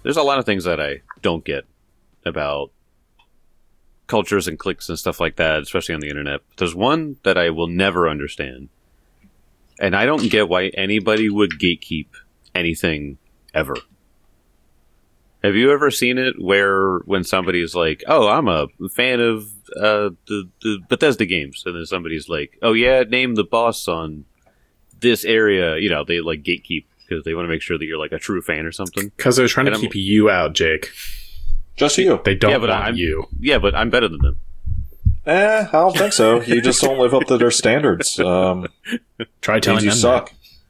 there's a lot of things that I don't get about cultures and cliques and stuff like that, especially on the internet. There's one that I will never understand, and I don't get why anybody would gatekeep anything ever. Have you ever seen it where when somebody's like, "Oh, I'm a fan of the Bethesda games," and then somebody's like, "Oh yeah, name the boss on this area," you know, they like gatekeep because they want to make sure that you're like a true fan or something. Because they're trying to keep you out, Jake. Just you. They don't want you. Yeah, but I'm better than them. I don't think so. You just don't live up to their standards. Try telling you them suck.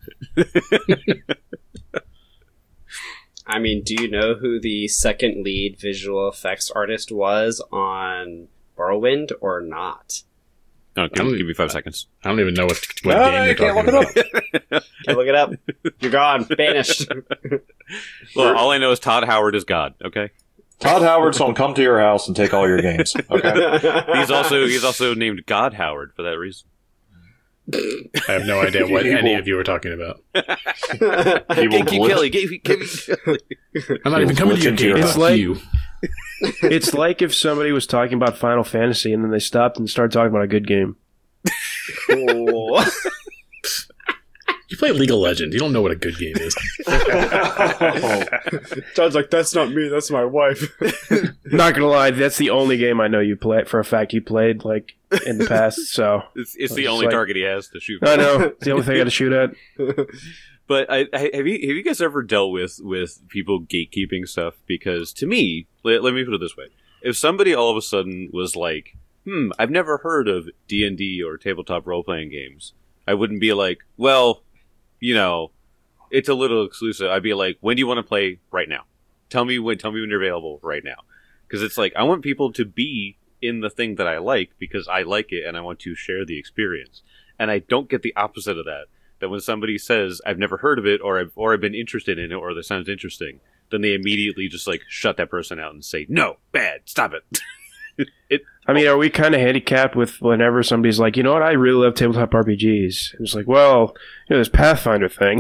I mean, do you know who the second lead visual effects artist was on Morrowind or not? No, give me 5 seconds. I don't even know what game you're talking about. Can't look it up. You're gone. Banished. Well, all I know is Todd Howard is God, okay? Todd Howard's gonna come to your house and take all your games. Okay. He's also named God Howard for that reason. I have no idea what any of you are talking about. Keep Kelly. I'm not even coming to your game. It's like it's like if somebody was talking about Final Fantasy and then they stopped and started talking about a good game. Cool. You play League of Legends. You don't know what a good game is. John's like, that's not me. That's my wife. Not gonna lie, that's the only game I know you play for a fact you played like in the past. So it's the only target he has to shoot. I know it's the only thing I got to shoot at. But have you guys ever dealt with people gatekeeping stuff? Because to me, let me put it this way: if somebody all of a sudden was like, I've never heard of D&D or tabletop role playing games, I wouldn't be like, well, you know, it's a little exclusive. I'd be like, when do you want to play right now? Tell me when you're available right now. Because it's like, I want people to be in the thing that I like because I like it and I want to share the experience. And I don't get the opposite of that. That when somebody says, I've never heard of it or I've been interested in it or that sounds interesting, then they immediately just like shut that person out and say, no, bad, stop it. I mean, are we kind of handicapped with whenever somebody's like, you know what, I really love tabletop RPGs? It's like, well, you know, this Pathfinder thing.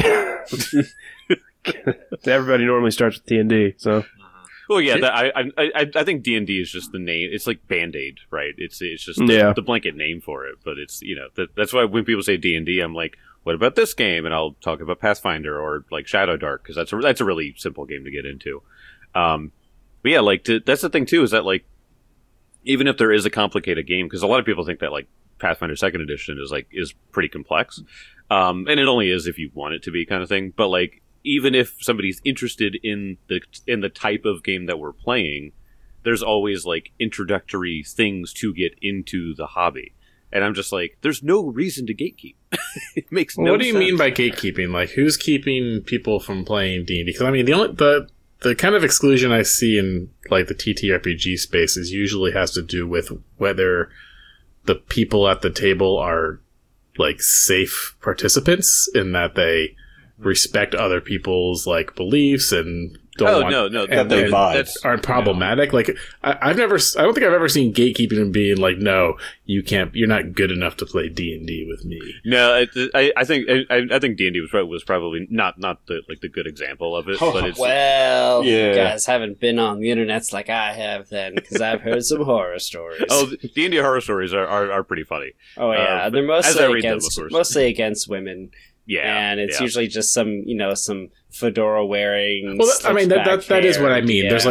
Everybody normally starts with D&D, so. Well, yeah, I think D&D is just the name. It's like Band-Aid, right? It's just the blanket name for it. But it's, you know, that's why when people say D&D, I'm like, what about this game? And I'll talk about Pathfinder or like Shadow Dark because that's a really simple game to get into. But yeah, like that's the thing too is that like even if there is a complicated game, because a lot of people think that like Pathfinder 2nd Edition is pretty complex, and it only is if you want it to be kind of thing. But like even if somebody's interested in the type of game that we're playing, there's always like introductory things to get into the hobby. And I'm just like, there's no reason to gatekeep. It makes no sense. What do you mean by gatekeeping? Like, who's keeping people from playing D&D? Because I mean, the kind of exclusion I see in like the TTRPG space is usually has to do with whether the people at the table are like safe participants in that they respect other people's like beliefs and aren't problematic. No. Like I don't think I've ever seen gatekeeping and being like, no, you're not good enough to play D&D with me. No, I think D&D was probably not the good example of it. But it's, you guys haven't been on the internets like I have then, because I've heard some horror stories. Oh, D&D horror stories are pretty funny. Oh yeah, they're mostly against women. Yeah, and it's usually just some fedora wearing. Well, I mean that is what I mean. There's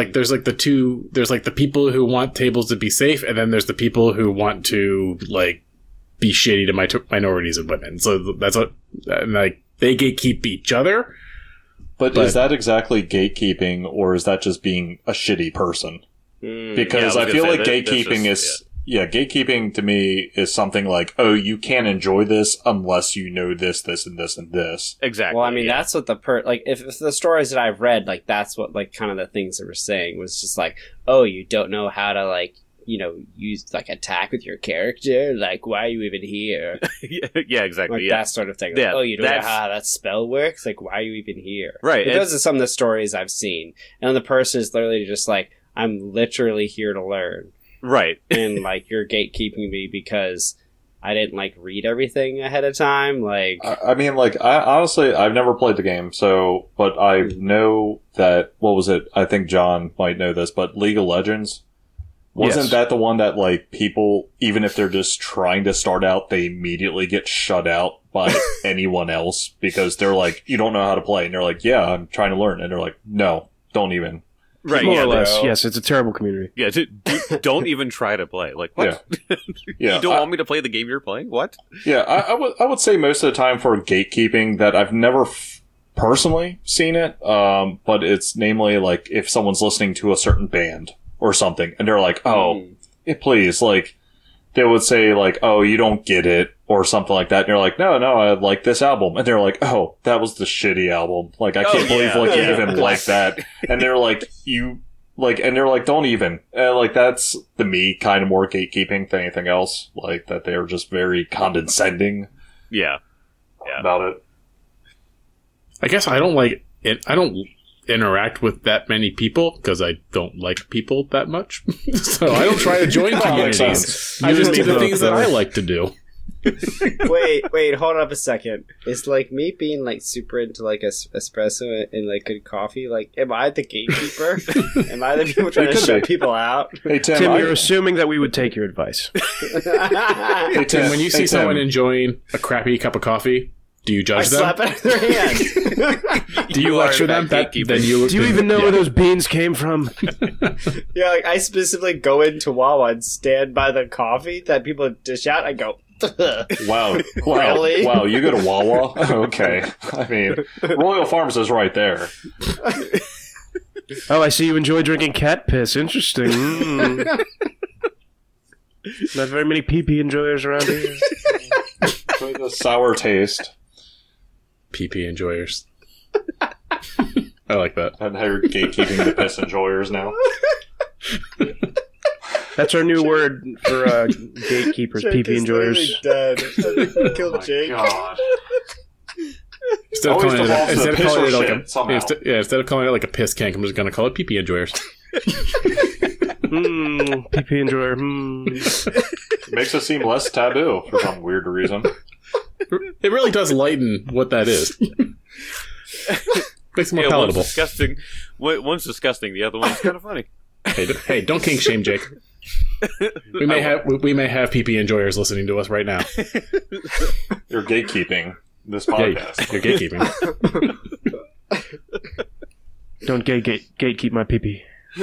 the people who want tables to be safe, and then there's the people who want to like be shitty to minorities and women. So that's what like they gatekeep each other. But is that exactly gatekeeping, or is that just being a shitty person? Because I feel like gatekeeping is. Yeah, gatekeeping to me is something like, oh, you can't enjoy this unless you know this, this, and this, and this. Exactly. Well, I mean, that's what if the stories that I've read, like, that's what, like, kind of the things that we're saying was just like, oh, you don't know how to, like, you know, use, like, attack with your character? Like, why are you even here? Yeah, exactly. Like, that sort of thing. Yeah, like, oh, you don't know how that spell works? Like, why are you even here? Right. But those are some of the stories I've seen. And the person is literally just like, I'm literally here to learn. Right. And, like, you're gatekeeping me because I didn't like read everything ahead of time. Like, I mean, like, honestly, I've never played the game, so, but I know that, what was it? I think John might know this, but League of Legends, wasn't that the one that, like, people, even if they're just trying to start out, they immediately get shut out by anyone else because they're like, you don't know how to play, and they're like, yeah, I'm trying to learn, and they're like, no, don't even. Right, more or less. Yes, it's a terrible community. Yeah, don't even try to play. Like, what? Yeah. You don't want me to play the game you're playing? What? Yeah, I would say most of the time for gatekeeping that I've never personally seen it, but it's namely like if someone's listening to a certain band or something, and they're like, oh, please, like, they would say like, oh, you don't get it, or something like that, and you're like, no, I like this album, and they're like, oh, that was the shitty album, like, I can't believe like you even like that, and they're like, and they're like, don't even, like, that's to me kind of more gatekeeping than anything else, like, that they're just very condescending about it. I guess I don't like it. I don't interact with that many people because I don't like people that much. So I don't try to join communities. I just do the things that I like to do. wait, hold up a second. Is like me being like super into like espresso and like good coffee? Like, am I the gatekeeper? Am I the people trying to shut people out? Hey Tim, you're assuming that we would take your advice. Hey Tim, when you see someone enjoying a crappy cup of coffee, do you judge them? Slap it out of their hand. Do you lecture them? Do you even know where those beans came from? Yeah, like I specifically go into Wawa and stand by the coffee that people dish out. I go, wow, really? Wow, you go to Wawa? Okay. I mean, Royal Farms is right there. Oh, I see you enjoy drinking cat piss. Interesting. Not very many pee-pee enjoyers around here. With a sour taste. PP enjoyers. I like that. And how you're gatekeeping the piss enjoyers now. That's our new word for gatekeepers, Jake PP enjoyers. Is dead. I think we killed Jake. God. Instead of calling it like a piss cank, I'm just going to call it PP enjoyers. PP enjoyer. Makes it seem less taboo for some weird reason. It really does lighten what that is. Makes it more palatable. One's disgusting. One's disgusting. The other one's kind of funny. Hey, don't kink shame Jake. We may have PP enjoyers listening to us right now. You're gatekeeping this podcast. You're gatekeeping. Don't gatekeep my PP.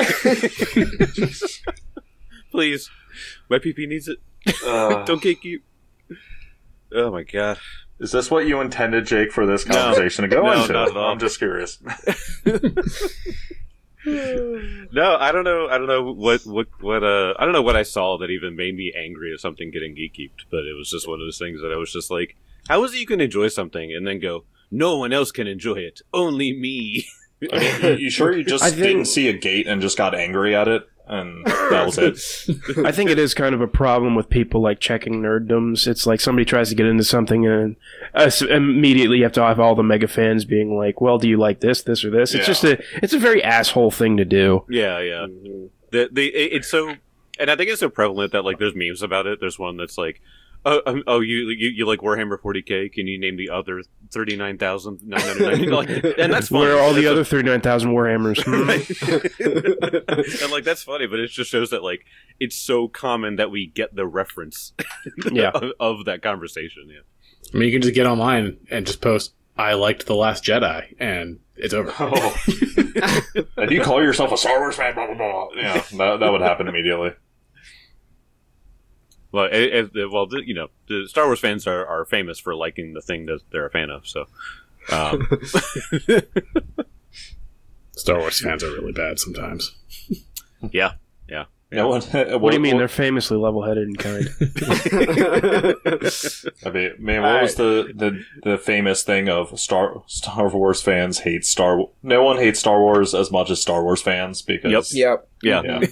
Please, my PP needs it. Don't gatekeep. Oh my god. Is this what you intended, Jake, for this conversation to go into? Not at all. I'm just curious. No, I don't know. I don't know what. I don't know what I saw that even made me angry at something getting gatekeeped. But it was just one of those things that I was just like, how is it you can enjoy something and then go, no one else can enjoy it, only me. You sure you just didn't see a gate and just got angry at it? And that was it. I think it is kind of a problem with people like checking nerddoms. It's like somebody tries to get into something and immediately you have to have all the mega fans being like, well, do you like this or this? It's just it's a very asshole thing to do. Yeah. Mm-hmm. It's so, and I think it's so prevalent that like there's memes about it. There's one that's like, you like Warhammer 40k? Can you name the other 39,999? And that's funny. Where are all the other 39,000 Warhammers? And like that's funny, but it just shows that like it's so common that we get the reference, of that conversation. Yeah, I mean, you can just get online and just post, "I liked The Last Jedi," and it's over. And you call yourself a Star Wars fan? Blah blah blah. Yeah, that would happen immediately. Well, the Star Wars fans are famous for liking the thing that they're a fan of. So, Star Wars fans are really bad sometimes. Yeah. What do you mean? They're famously level-headed and kind. I mean, man, what was the famous thing of Star Wars fans hate No one hates Star Wars as much as Star Wars fans because. Yep. Yeah.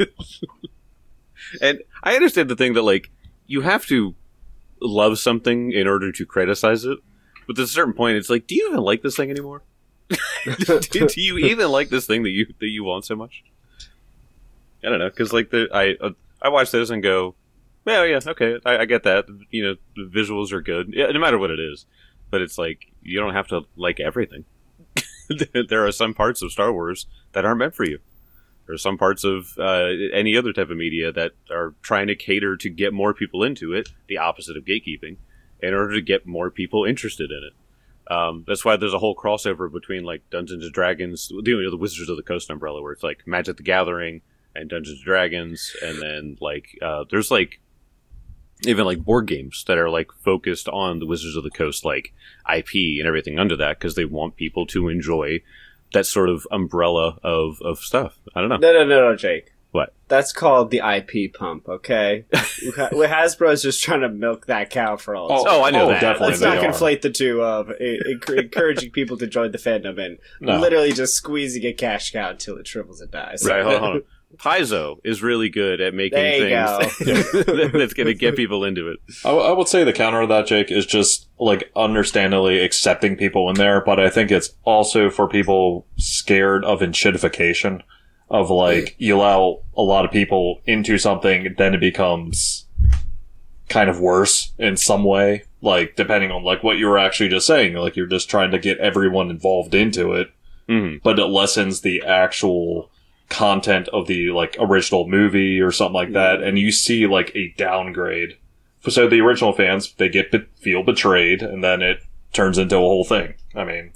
And I understand the thing that, like, you have to love something in order to criticize it. But at a certain point, it's like, do you even like this thing anymore? do you even like this thing that you want so much? I don't know, because, like, I watch those and go, Yeah, okay, I get that. The visuals are good, no matter what it is. But it's like, you don't have to like everything. There are some parts of Star Wars that aren't meant for you. There are some parts of any other type of media that are trying to cater to get more people into it, the opposite of gatekeeping, in order to get more people interested in it. That's why there's a whole crossover between like Dungeons & Dragons, the Wizards of the Coast umbrella, where it's like Magic the Gathering and Dungeons & Dragons, and then like there's like even like board games that are like focused on the Wizards of the Coast like IP and everything under that, because they want people to enjoy that sort of umbrella of stuff. I don't know. No, Jake. What? That's called the IP pump, okay? Hasbro's just trying to milk that cow for all it's I know that. Definitely. Let's not conflate the two of encouraging people to join the fandom and literally just squeezing a cash cow until it shrivels and dies. Right, hold on. Paizo is really good at making things that's going to get people into it. I would say the counter to that, Jake, is just like understandably accepting people in there, but I think it's also for people scared of enshittification, of like you allow a lot of people into something, then it becomes kind of worse in some way, like depending on like what you were actually just saying, like you're just trying to get everyone involved into it, but it lessens the actual content of the like original movie or something like that, and you see like a downgrade. So the original fans, they feel betrayed, and then it turns into a whole thing. I mean,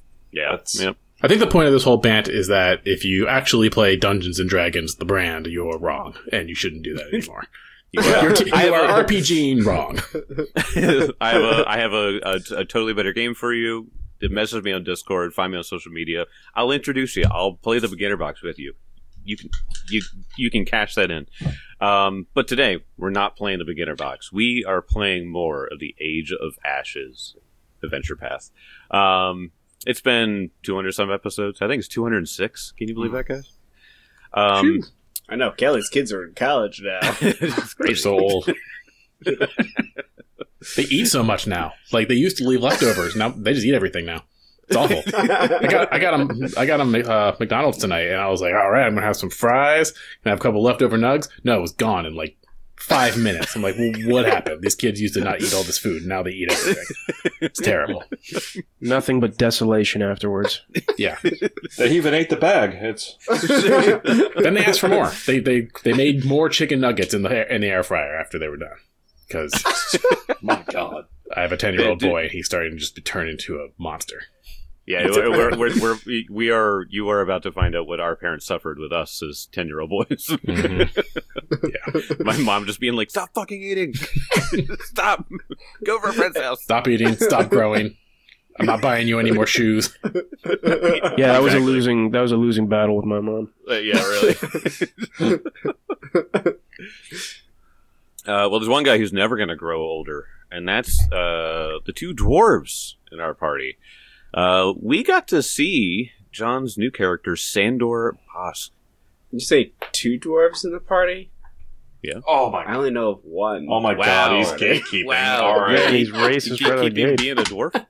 I think the point of this whole bant is that if you actually play Dungeons and Dragons, the brand, you're wrong, and you shouldn't do that anymore. You are RPGing wrong. I have a totally better game for you. Message me on Discord, find me on social media. I'll introduce you. I'll play the beginner box with you. You can cash that in. But today, we're not playing the beginner box. We are playing more of the Age of Ashes adventure path. It's been 200 some episodes. I think it's 206. Can you believe that, guys? I know. Kelly's kids are in college now. They're so old. They eat so much now. Like, they used to leave leftovers. Now they just eat everything now. It's awful. I got a McDonald's tonight, and I was like, all right, I'm going to have some fries, and have a couple leftover nugs. No, it was gone in like 5 minutes. I'm like, well, what happened? These kids used to not eat all this food, and now they eat everything. It's terrible. Nothing but desolation afterwards. Yeah. They even ate the bag. Then they asked for more. They made more chicken nuggets in the air fryer after they were done. Because, my God, I have a 10-year-old boy, and he's starting to just turn into a monster. Yeah, you are about to find out what our parents suffered with us as 10-year-old boys. Yeah. My mom just being like, stop fucking eating. Stop. Go over a friend's house. Stop eating. Stop growing. I'm not buying you any more shoes. Yeah, that was a losing battle with my mom. Yeah, really. Well, there's one guy who's never going to grow older, and that's the two dwarves in our party. We got to see John's new character, Sandor Bosk. You say two dwarves in the party? Yeah. Oh my! I only know of one. Oh my God! He's gatekeeping. Wow. All right. Yeah, he's racist right out of the gate. Being a dwarf.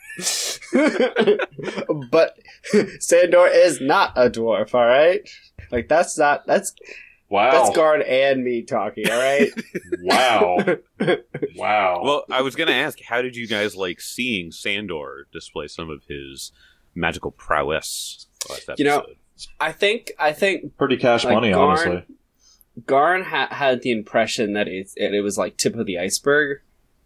But Sandor is not a dwarf. All right. Like that's Wow. That's Guard and me talking. All right. Wow. Wow. Well, I was going to ask, how did you guys like seeing Sandor display some of his magical prowess last episode? You know, I think pretty cash money, honestly. Garn had the impression that it was like tip of the iceberg.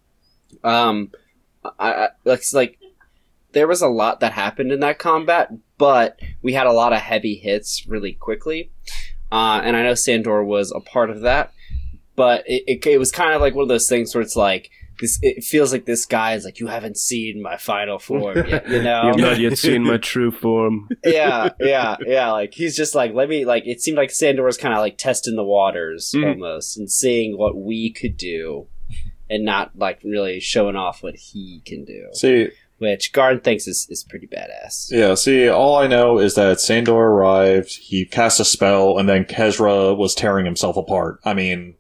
Like there was a lot that happened in that combat, but we had a lot of heavy hits really quickly. And I know Sandor was a part of that, but it was kind of like one of those things where it's like this. It feels like this guy is like, you haven't seen my final form yet, you know. You've not yet seen my true form. Yeah. Like he's just like, let me like. It seemed like Sandor was kind of like testing the waters almost and seeing what we could do, and not like really showing off what he can do. See. Which Garn thinks is pretty badass. Yeah, see, all I know is that Sandor arrived, he cast a spell, and then Kezra was tearing himself apart. I mean,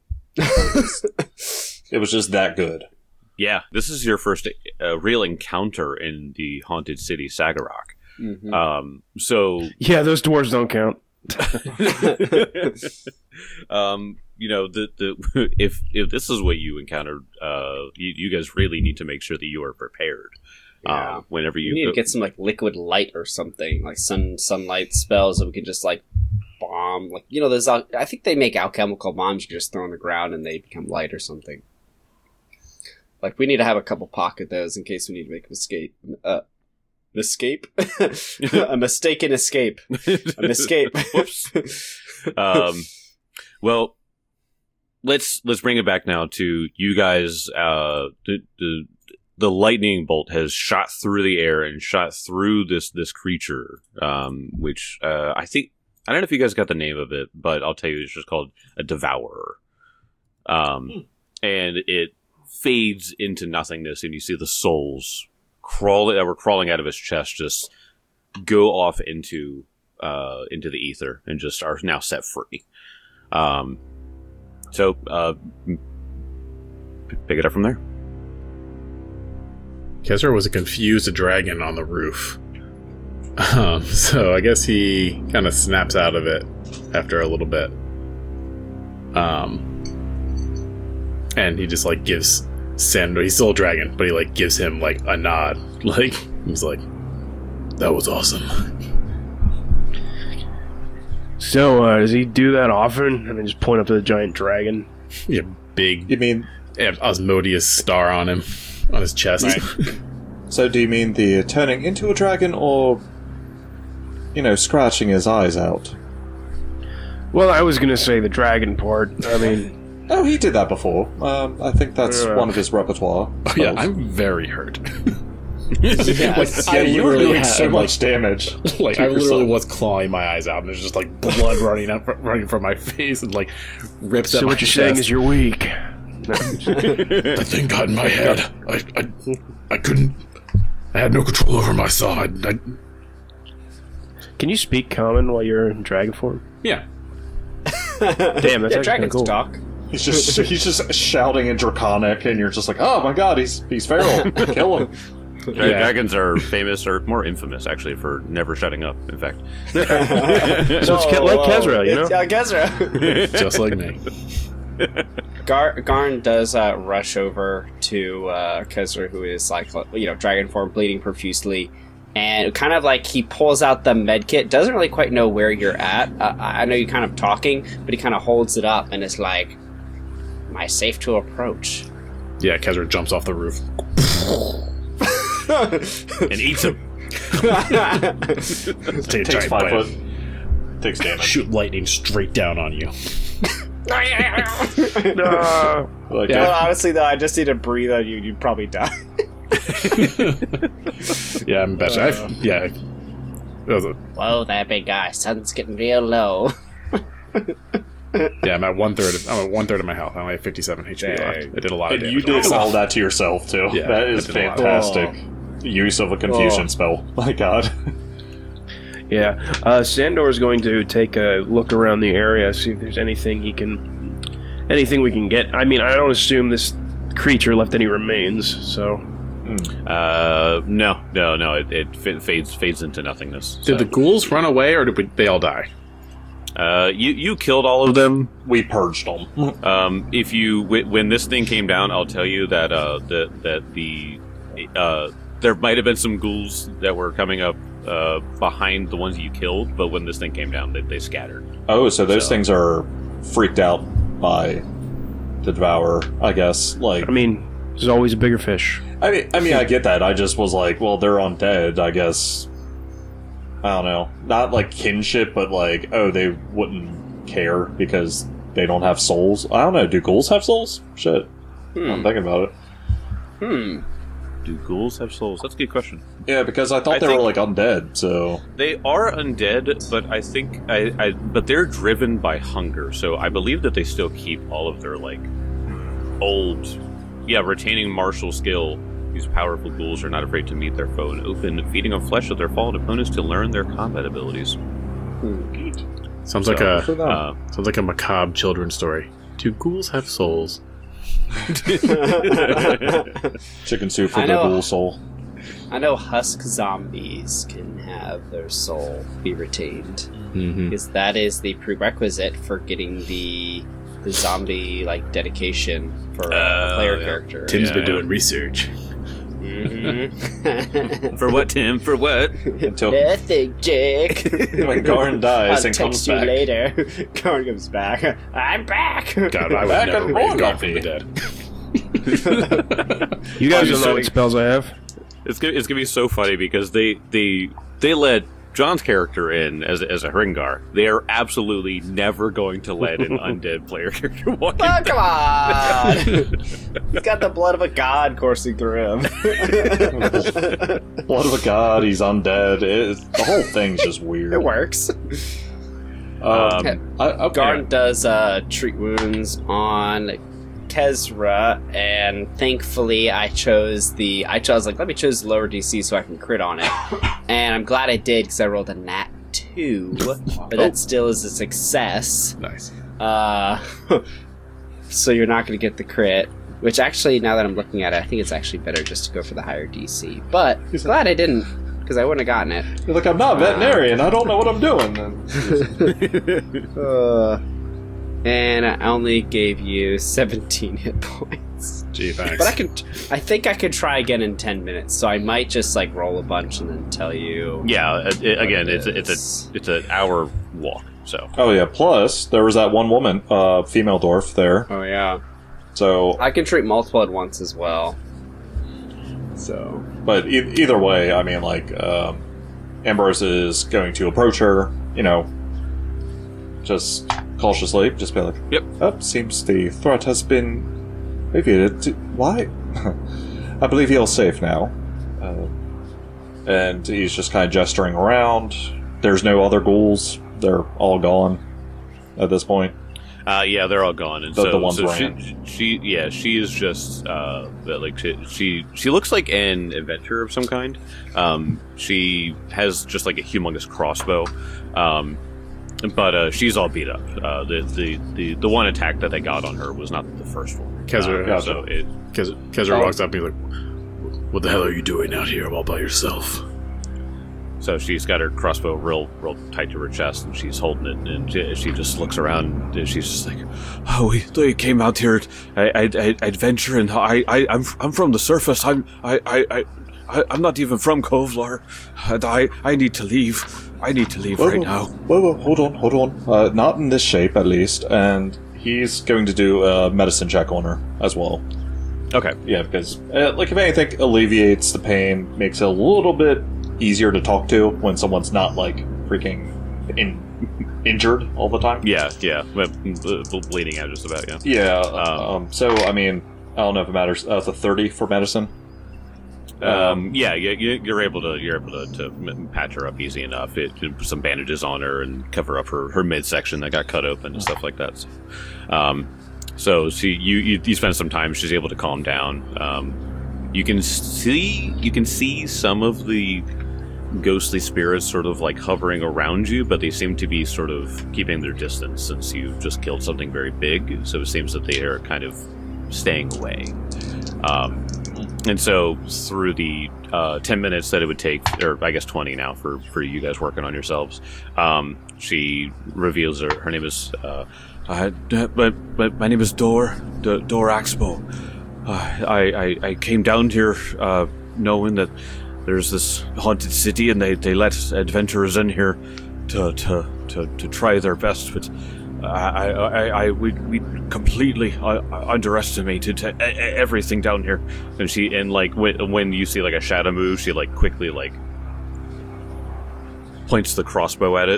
it was just that good. Yeah, this is your first real encounter in the Haunted City Sagarok. So yeah, those dwarves don't count. If this is what you encountered, you guys really need to make sure that you are prepared. Yeah. Whenever you need to get some like liquid light or something, like sunlight spells that we can just like bomb. Like there's I think they make alchemical bombs you can just throw on the ground and they become light or something. Like we need to have a couple pocket those in case we need to make an escape. Escape? A mistaken escape. An escape. Whoops. Well, let's bring it back now to you guys. The lightning bolt has shot through the air and shot through this creature, which I don't know if you guys got the name of it, but I'll tell you, it's just called a devourer. And it fades into nothingness, and you see the souls that were crawling out of his chest just go off into the ether and just are now set free. So pick it up from there. Kezra was a confused dragon on the roof. So I guess he kind of snaps out of it after a little bit. And he just like gives Sandor, he's still a dragon, but he like gives him like a nod. Like he's like, that was awesome. So does he do that often? And then just point up to the giant dragon? Yeah, big. You mean Osmodeus star on him, on his chest. Right. So do you mean the turning into a dragon, or scratching his eyes out? Well, I was gonna say the dragon part. I mean, oh, he did that before. I think that's one of his repertoire. Oh, yeah, I'm very hurt. You were doing so much damage. Like I literally was clawing my eyes out, and there's just like blood running from my face, and like rips. So what you're saying is you're weak. The thing got in my head. I couldn't. I had no control over myself. Can you speak common while you're in dragon form? Yeah. Damn, that's dragons cool. talk. He's just shouting in Draconic, and you're just like, oh my god, he's feral. Kill him. Dragons are famous, or more infamous, actually, for never shutting up, in fact. So it's like Kezra, Yeah, Kezra. Just like me. Garn does rush over to Kezra, who is like, dragon form, bleeding profusely, and kind of like he pulls out the med kit. Doesn't really quite know where you're at. I know you're kind of talking, but he kind of holds it up and is like, "Am I safe to approach?" Yeah, Kezra jumps off the roof and eats him. Takes 5 foot. Takes damage. Shoot lightning straight down on you. No. Well, honestly, though, I just need to breathe on you. You'd probably die. Yeah, I'm better. Whoa, that big guy. Sun's getting real low. Yeah, I'm at one third of my health. I only have 57 HP left. I did a lot of damage. And you did all that to yourself too. Yeah, that is fantastic use of a confusion spell. My god. Yeah, Sandor is going to take a look around the area, see if there's anything we can get. I mean, I don't assume this creature left any remains, so. No. It fades into nothingness. Did the ghouls run away, or did they all die? You killed all of them. We purged them. When this thing came down, I'll tell you that there might have been some ghouls that were coming up behind the ones you killed, but when this thing came down, they scattered. Oh, so those things are freaked out by the Devourer, I guess. Like, I mean, there's always a bigger fish. I mean, I get that. I just was like, well, they're undead, I guess. I don't know. Not like kinship, but like, oh, they wouldn't care because they don't have souls. I don't know. Do ghouls have souls? Shit. I'm thinking about it. Do ghouls have souls? That's a good question. Yeah, because I thought they were like undead, so... They are undead, but I think... but they're driven by hunger, so I believe that they still keep all of their, like, old... Yeah, retaining martial skill. These powerful ghouls are not afraid to meet their foe in open, feeding on flesh of their fallen opponents to learn their combat abilities. Sounds like a macabre children's story. Do ghouls have souls? Chicken soup for the ghoul soul. I know husk zombies can have their soul be retained. because that is the prerequisite for getting the zombie dedication for a player character. Tim's been doing research. For what, Tim? For what? Nothing, Jake. When Garn dies and comes back. I'll text you later. Garn comes back. I'm back. God, I would never raise Garn from the dead. You guys don't know what spells I have. It's gonna be so funny because they let John's character in as a Hringar. They are absolutely never going to let an undead player character walk in. Oh, come on! He's got the blood of a god coursing through him. Blood of a god, he's undead. The whole thing's just weird. It works. Garn does treat wounds on Kezra, and thankfully I chose let me choose lower DC so I can crit on it, and I'm glad I did because I rolled a nat 2, but that still is a success. Nice. So you're not going to get the crit, which actually, now that I'm looking at it, I think it's actually better just to go for the higher DC, but glad I didn't, because I wouldn't have gotten it. You're like, I'm not veterinarian, I don't know what I'm doing. And I only gave you 17 hit points. Gee, thanks. But I think I could try again in 10 minutes, so I might just roll a bunch and then tell you. Yeah, it's an hour walk. So. Oh yeah. Plus, there was that one woman, female dwarf there. Oh yeah. So I can treat multiple at once as well. So. But either way, I mean, Ambrose is going to approach her. Just cautiously, just be like, "Yep. Oh, seems the threat has been alleviated. Why? I believe you're safe now." And he's just kind of gesturing around. There's no other ghouls. They're all gone at this point. Yeah, they're all gone. And the ones she is just she looks like an adventurer of some kind. She has just a humongous crossbow. But she's all beat up. The one attack that they got on her was not the first one. Kezra walks up and he's like, "What the hell are you doing out here all by yourself?" So she's got her crossbow real tight to her chest, and she's holding it, and she just looks around, and she's just like, "Oh, we came out here, adventure, and I'm from the surface. I'm not even from Kovlar, and I need to leave. I need to leave right now." Whoa, hold on. Not in this shape, at least. And he's going to do a medicine check on her as well. Okay. Yeah, because, if anything, alleviates the pain, makes it a little bit easier to talk to when someone's not, freaking injured all the time. Yeah. Bleeding out just about, yeah. Yeah, so, I mean, I don't know if it matters. It's a 30 for medicine. You're able to patch her up easy enough. Put some bandages on her and cover up her midsection that got cut open and stuff like that. So you spend some time. She's able to calm down. You can see some of the ghostly spirits sort of hovering around you, but they seem to be sort of keeping their distance since you just killed something very big. So it seems that they are kind of staying away. And so through the 10 minutes that it would take, or I guess 20 now for you guys working on yourselves, she reveals her name is my name is Dor Axpo. I came down here knowing that there's this haunted city and they let adventurers in here to try their best, but we completely underestimated everything down here. And when you see a shadow move, she quickly points the crossbow at it.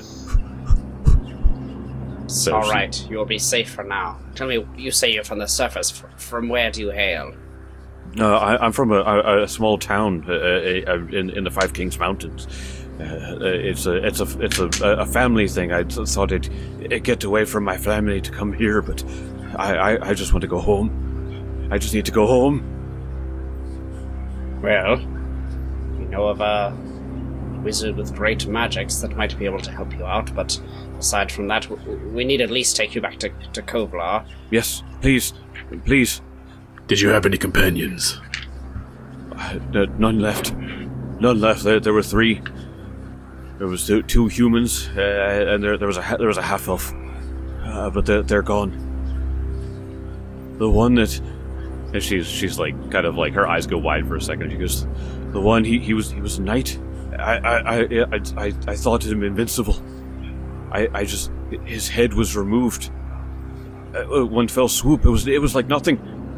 So all right, you'll be safe for now. Tell me, you say you're from the surface. From where do you hail? I'm from a small town in the Five Kings Mountains. It's a family thing. I thought I'd get away from my family to come here, but I just want to go home. I just need to go home. Well, you know of a wizard with great magics that might be able to help you out, but aside from that, we need at least take you back to Kovlar. Yes, please. Did you have any companions? None left. There were 3. there was two humans, and there was a half elf, but they're gone. The one that, and she's like kind of like her eyes go wide for a second. She goes, the one he was a knight. I thought him invincible. I just, his head was removed. One fell swoop. It was like nothing.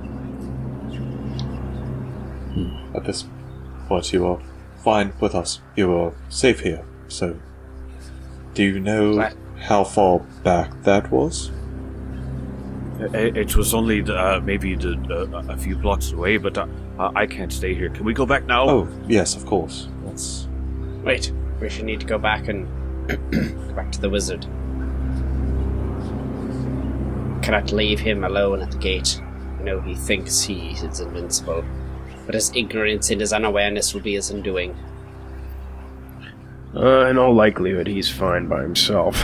At this point, you are fine with us. You are safe here. So, do you know how far back that was? It was only maybe a few blocks away, but I can't stay here. Can we go back now? Oh, yes, of course. Wait, we should need to go back and go back to the wizard. Cannot leave him alone at the gate. I know he thinks he is invincible, but his ignorance and his unawareness will be his undoing. In all likelihood, he's fine by himself.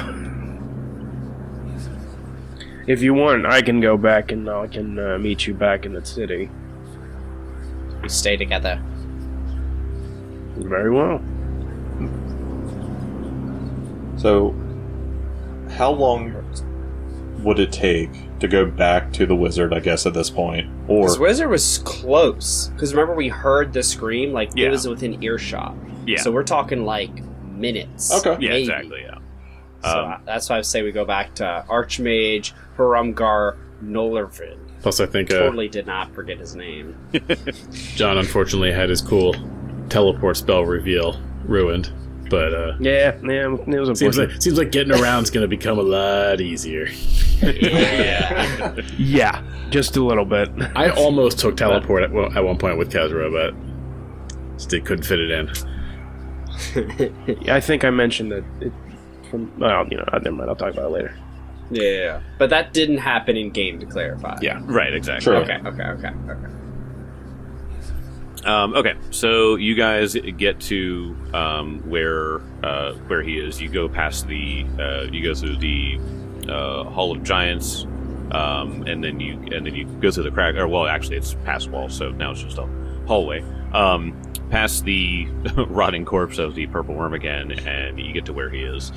If you want, I can go back and I can meet you back in the city. We stay together. Very well. So, how long would it take to go back to the wizard, I guess, at this point? Or this wizard was close. Because remember, we heard the scream, like, it was within earshot. Yeah. So we're talking, like, minutes. Okay. Yeah, maybe. exactly, yeah. So that's why I say we go back to Archmage Hurumgar Nolervin. Plus, I think Totally did not forget his name. John unfortunately had his cool teleport spell reveal ruined. But Yeah, it was seems like getting around's going to become a lot easier. Yeah. Yeah, just a little bit. I almost took teleport at one point with Kezra, but still couldn't fit it in. I think I mentioned that well, never mind, I'll talk about it later. Yeah. But that didn't happen in game, to clarify. Yeah. Right, exactly. Sure. Okay. Okay, so you guys get to where he is. You go past you go through the Hall of Giants, and then you go through the crack. Or well, actually, it's past wall, so now it's just a hallway. Past the rotting corpse of the purple worm again, and you get to where he is.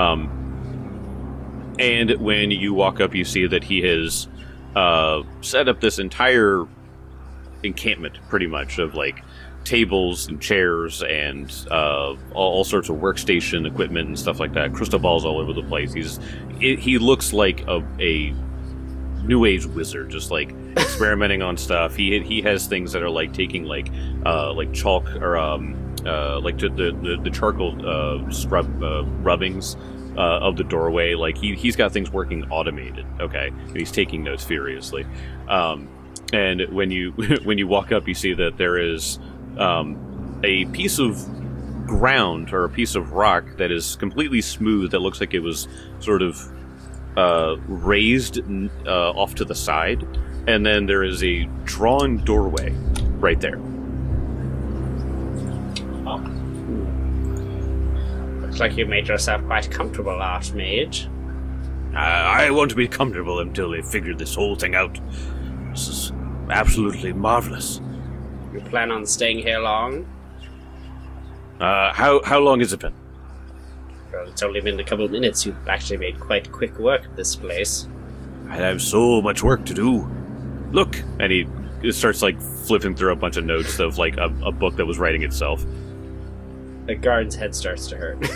And when you walk up, you see that he has set up this entire encampment, pretty much, of like tables and chairs and all sorts of workstation equipment and stuff like that. Crystal balls all over the place. He looks like a new age wizard, just like experimenting on stuff. He has things that are like taking like chalk or like the charcoal scrub rubbings of the doorway. Like he's got things working automated. Okay, and he's taking notes furiously. And when you walk up, you see that there is a piece of ground or a piece of rock that is completely smooth. That looks like it was sort of raised off to the side, and then there is a drawn doorway right there. Oh. Looks like you made yourself quite comfortable, Archmage. I won't be comfortable until they figure this whole thing out. This is absolutely marvelous. You plan on staying here long? How long has it been? Well, it's only been a couple of minutes. You've actually made quite quick work of this place. I have so much work to do. Look, and he starts like flipping through a bunch of notes of like a book that was writing itself. The guard's head starts to hurt.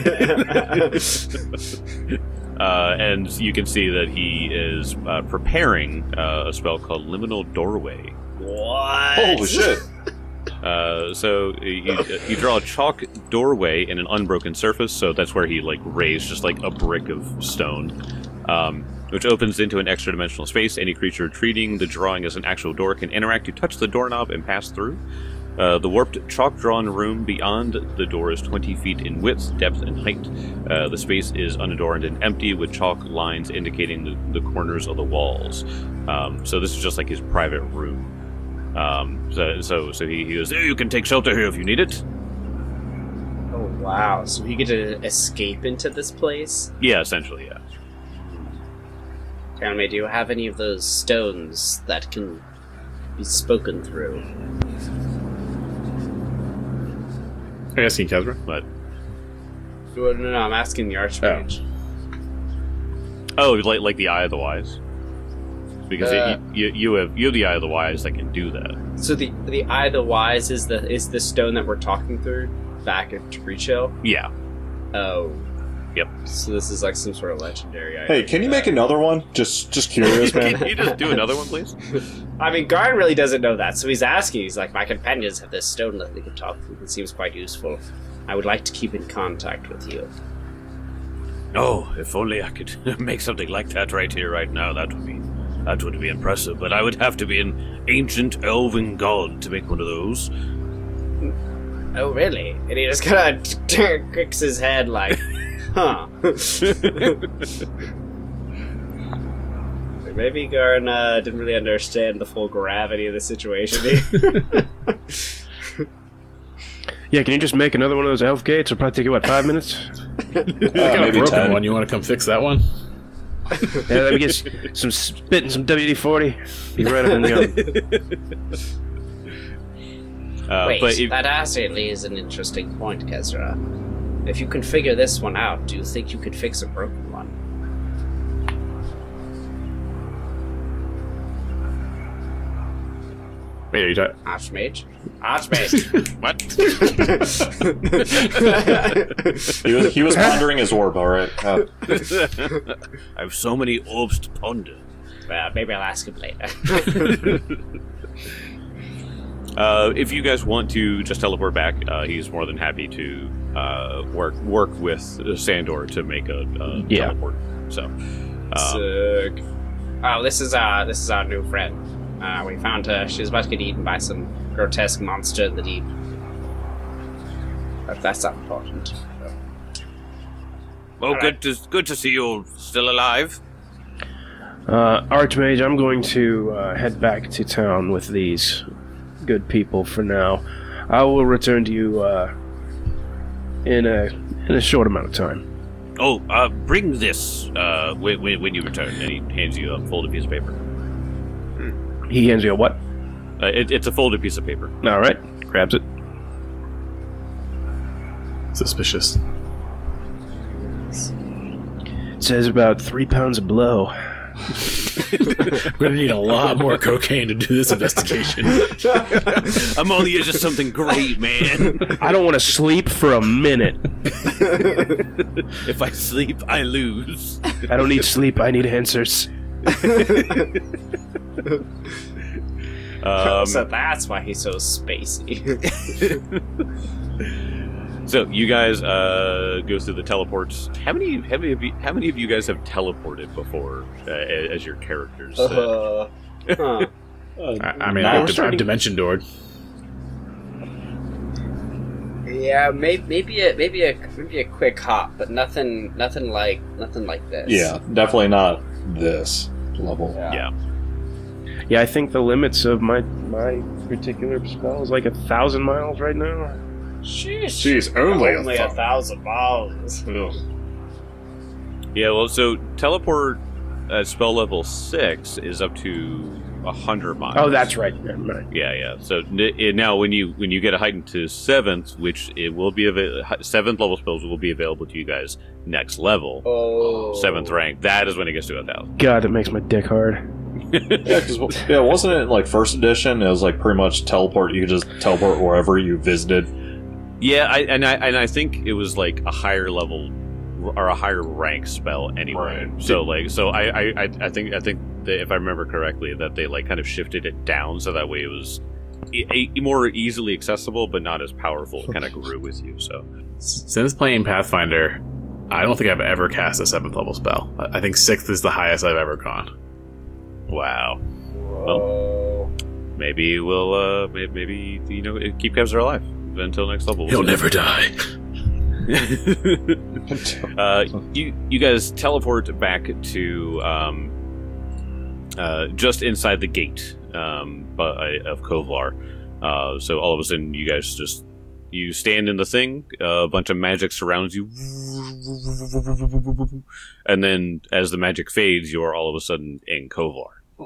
And you can see that he is preparing a spell called Liminal Doorway. What? Holy shit! So you draw a chalk doorway in an unbroken surface, so that's where he like raised just like a brick of stone, which opens into an extra-dimensional space. Any creature treating the drawing as an actual door can interact to touch the doorknob and pass through. The warped chalk-drawn room beyond the door is 20 feet in width, depth, and height. The space is unadorned and empty, with chalk lines indicating the corners of the walls. So this is just like his private room. So he goes, you can take shelter here if you need it. Oh, wow. So you get to escape into this place? Yeah, essentially, yeah. Tell me, do you have any of those stones that can be spoken through? Are you asking Kezra? But No, I'm asking the Archmage. Oh, like the Eye of the Wise? Because you have the Eye of the Wise that can do that. So the Eye of the Wise is the stone that we're talking through back at Breach Hill? Yeah. Oh. Yep. So this is like some sort of legendary item. Hey, can you make another one? Just curious, man. Can you just do another one, please? I mean, Garn really doesn't know that, so he's asking. He's like, my companions have this stone that they can talk through. It seems quite useful. I would like to keep in contact with you. Oh, if only I could make something like that right here, right now. That would be impressive. But I would have to be an ancient elven god to make one of those. Oh, really? And he just kind of cricks his head like, huh. Maybe Garn didn't really understand the full gravity of the situation. Yeah, can you just make another one of those elf gates? It'll probably take you, 5 minutes? Maybe a broken one. You want to come fix that one? Yeah, let me get some spit and some WD-40. Be right up in the oven. Wait, that actually is an interesting point, Kezra. If you can figure this one out, do you think you could fix a broken one? Wait, are you talking? Archmage? What? he was pondering his orb, alright. I have so many orbs to ponder. Well, maybe I'll ask him later. If you guys want to just teleport back, he's more than happy to work with Sandor to make a teleport. So, sick. Oh, this is our new friend. We found her. She was about to get eaten by some grotesque monster in the deep. But that's not important. Well, good to see you all still alive. Archmage, I'm going to head back to town with these good people for now. I will return to you in a short amount of time. Oh, bring this when you return. And he hands you a folded piece of paper. He hands you a what? It's a folded piece of paper. All right, grabs it. Suspicious. It says about 3 pounds of blow. We're gonna need a lot more cocaine to do this investigation. I'm on the edge of something great, man. I don't want to sleep for a minute. If I sleep, I lose. I don't need sleep, I need answers. So that's why he's so spacey. So you guys go through the teleports. How many of you guys have teleported before as your characters? I mean, I've dimension doored. Yeah, maybe a quick hop, but nothing like this. Yeah, definitely not this level. Yeah, I think the limits of my particular spell is like 1,000 miles right now. Jeez, only 1,000 miles. Yeah, well, so teleport at spell level 6 is up to 100 miles. Oh, that's right. Yeah. So now, when you get a heightened to 7th, which it will be 7th level spells will be available to you guys next level. Oh, 7th rank. That is when it gets to 1,000. God, that makes my dick hard. Yeah, wasn't it like first edition? It was like pretty much teleport. You could just teleport wherever you visited. Yeah, I think it was like a higher level or a higher rank spell anyway. Right. So I think that if I remember correctly, that they like kind of shifted it down so that way it was more easily accessible, but not as powerful. It kind of grew with you. So since playing Pathfinder, I don't think I've ever cast a 7th level spell. I think 6th is the highest I've ever gone. Wow. Well, maybe we'll maybe keep Kevzer alive until next level. He'll never die. You guys teleport back to just inside the gate of Kovlar. So all of a sudden, you guys you stand in the thing. A bunch of magic surrounds you, and then as the magic fades, you are all of a sudden in Kovlar.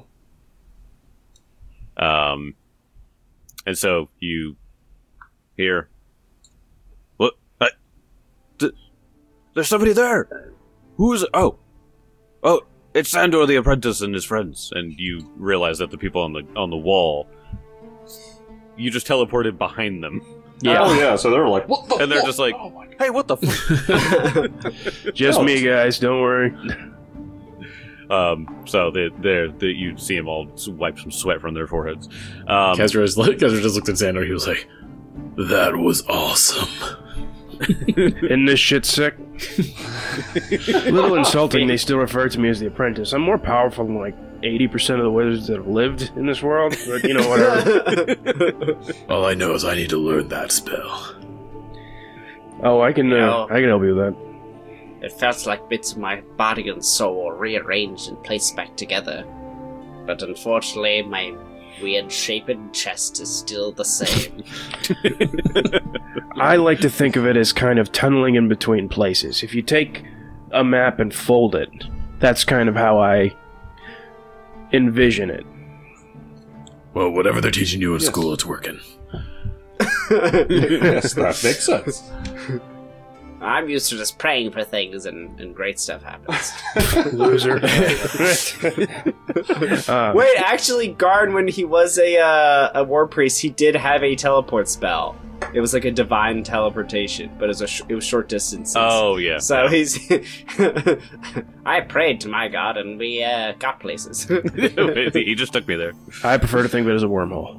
And so you hear, what? there's somebody there. Who's it? Oh, it's Sandor the Apprentice and his friends. And you realize that the people on the wall, you just teleported behind them. Yeah. Oh yeah. So they're like, what the? And they're just like, hey, what the fuck? Just me, guys. Don't worry. So you see them all wipe some sweat from their foreheads. Kezra just looked at Sandor. He was like, "That was awesome." Isn't this shit sick? A little insulting. They still refer to me as the Apprentice. I'm more powerful than like 80% of the wizards that have lived in this world. But you know, whatever. All I know is I need to learn that spell. Oh, I can help you with that. It felt like bits of my body and soul were rearranged and placed back together. But unfortunately, my weird-shaped chest is still the same. I like to think of it as kind of tunneling in between places. If you take a map and fold it, that's kind of how I envision it. Well, whatever they're teaching you in school, it's working. Yes, that makes sense. I'm used to just praying for things and great stuff happens. Loser. Wait, actually, Garn, when he was a war priest, he did have a teleport spell. It was like a divine teleportation, but it was short distances. Oh, yeah. So he's... I prayed to my god, and we got places. He just took me there. I prefer to think of it as a wormhole.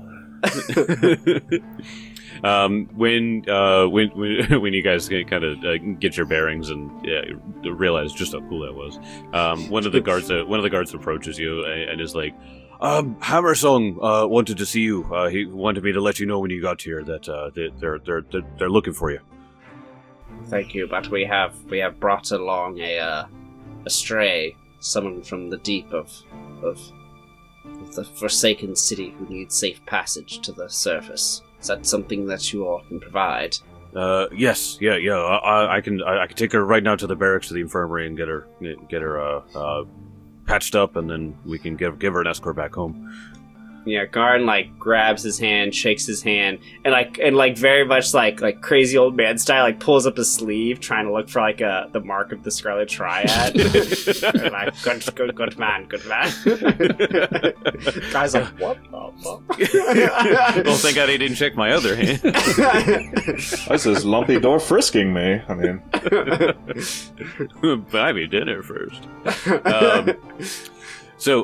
When you guys kind of get your bearings and realize just how cool that was, one of the guards approaches you and is like, Hammersong wanted to see you. He wanted me to let you know when you got here that they're looking for you. Thank you, but we have brought along a stray, someone from the deep of the Forsaken City who needs safe passage to the surface. Is that something that you all can provide? Yes, yeah. I can take her right now to the barracks to the infirmary and get her patched up, and then we can give her an escort back home. Yeah, Garn grabs his hand, shakes his hand, and very much like crazy old man style, pulls up his sleeve, trying to look for the mark of the Scarlet Triad. Good man. Guy's like, what the fuck? Well, thank God he didn't check my other hand. This is Lumpy Door frisking me. I mean, buy me dinner first. So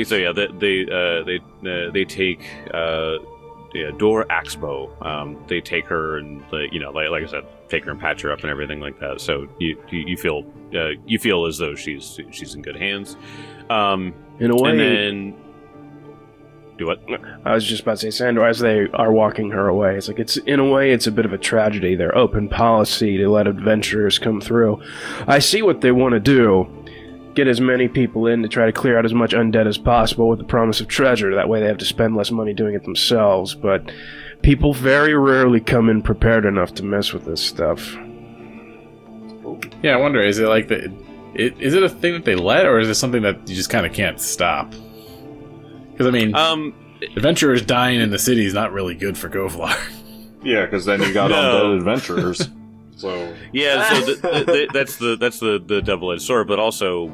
they take Dor Axbo. They take her and like I said, take her and patch her up and everything like that. So you feel as though she's in good hands. In a way, and then do what? I was just about to say, Sandor, as they are walking her away, it's in a way it's a bit of a tragedy. Their open policy to let adventurers come through. I see what they want to do. Get as many people in to try to clear out as much undead as possible with the promise of treasure. That way they have to spend less money doing it themselves. But people very rarely come in prepared enough to mess with this stuff. Yeah, I wonder, is it is it a thing that they let, or is it something that you just kind of can't stop? Because, I mean, adventurers dying in the city is not really good for Kovlar. Yeah, because then you got undead adventurers. So yeah, so that's the double-edged sword, but also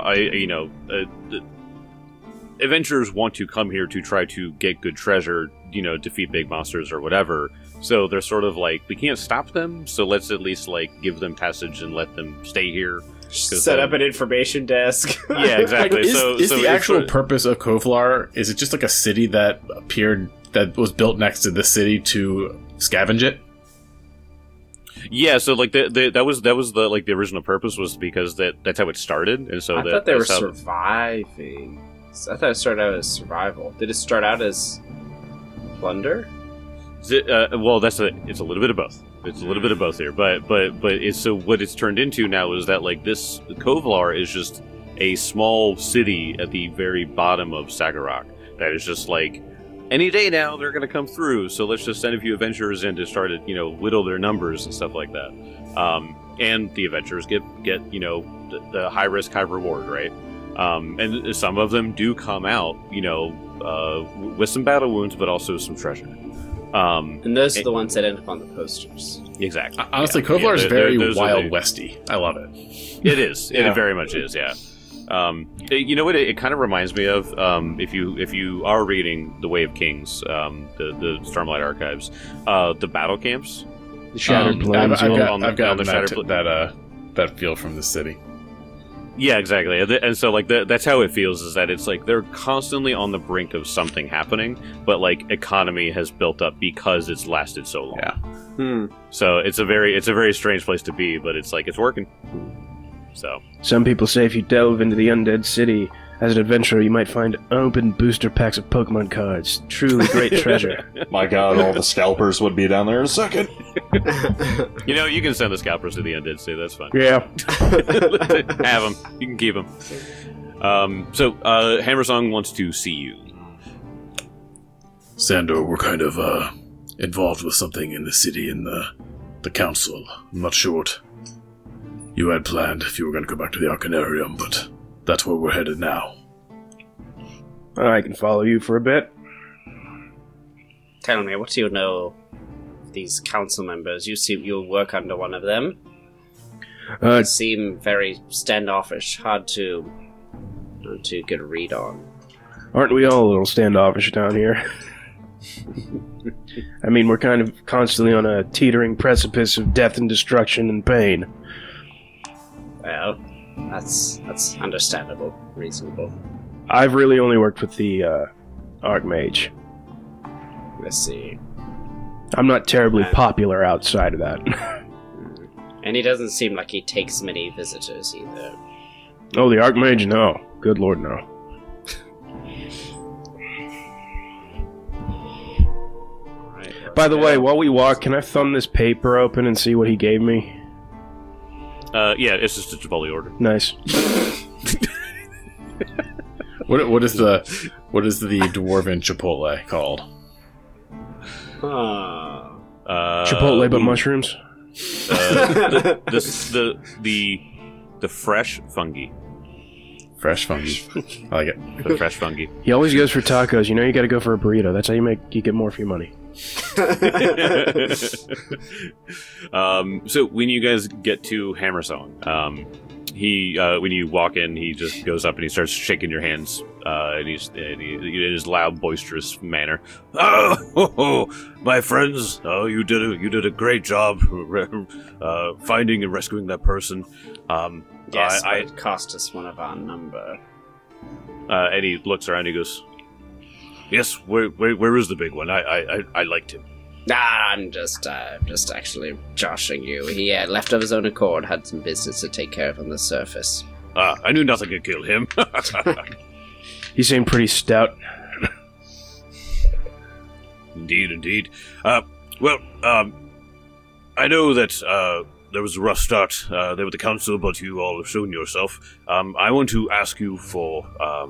adventurers want to come here to try to get good treasure, defeat big monsters or whatever. So they're sort of like, we can't stop them, so let's at least give them passage and let them stay here. Set up an information desk. Yeah, exactly. Is the actual purpose of Kovlar, is it just a city that was built next to the city to scavenge it? Yeah, so that was the original purpose, was because that's how it started, and so I thought they were surviving. I thought it started out as survival. Did it start out as plunder? Well, it's a little bit of both. It's a little bit of both here, but what it's turned into now is that this Kovlar is just a small city at the very bottom of Sagarok that is just any day now they're going to come through, so let's just send a few adventurers in to start to whittle their numbers and stuff like that. And the adventurers get the high risk, high reward, right? And some of them do come out with some battle wounds, but also some treasure. And those are the ones that end up on the posters. Exactly. Honestly, Kovlar is very Wild Westy. I love it. It is. It very much is. Yeah. You know what? It kind of reminds me of if you are reading The Way of Kings, the Stormlight Archives, the battle camps, the Shattered Plains. I've got that feel from the city. Yeah, exactly. And so, like, that's how it feels, is that it's like they're constantly on the brink of something happening, but, like, economy has built up because it's lasted so long. Yeah. So it's a very strange place to be, but it's like, it's working. So some people say if you delve into the Undead City as an adventurer, you might find open booster packs of Pokemon cards. Truly great treasure. My god, all the scalpers would be down there in a second. You know, you can send the scalpers to the Undead City, that's fine. Yeah. Have them. You can keep them. So, Hammersong wants to see you. Sandor, we're kind of, involved with something in the city and the council. I'm not sure what you had planned if you were going to go back to the Arcanarium, but that's where we're headed now. I can follow you for a bit. Tell me, what do you know of these council members? You work under one of them. They seem very standoffish, hard to get a read on. Aren't we all a little standoffish down here? I mean, we're kind of constantly on a teetering precipice of death and destruction and pain. Well, that's understandable, reasonable. I've really only worked with the Archmage. Let's see. I'm not terribly popular outside of that. And he doesn't seem like he takes many visitors either. Oh, the Archmage? No. Good lord, no. By the way, while we walk, can I thumb this paper open and see what he gave me? Yeah, it's just a Chipotle order. Nice. What is the dwarven Chipotle called? Chipotle, but mushrooms. The fresh fungi. Fresh fungi. I like it. The fresh fungi. He always goes for tacos. You know, you got to go for a burrito. That's how you get more for your money. So when you guys get to Hammersong, when you walk in, he just goes up and he starts shaking your hands, and in his loud, boisterous manner. Oh, my friends! Oh, you did a great job finding and rescuing that person. Yes, but it cost us one of our number. And he looks around. And he goes, "Yes, where is the big one? I liked him." I'm just actually joshing you. He left of his own accord, had some business to take care of on the surface. I knew nothing could kill him. He seemed pretty stout. Indeed. Well, I know that there was a rough start there with the council, but you all have shown yourself. I want to ask you for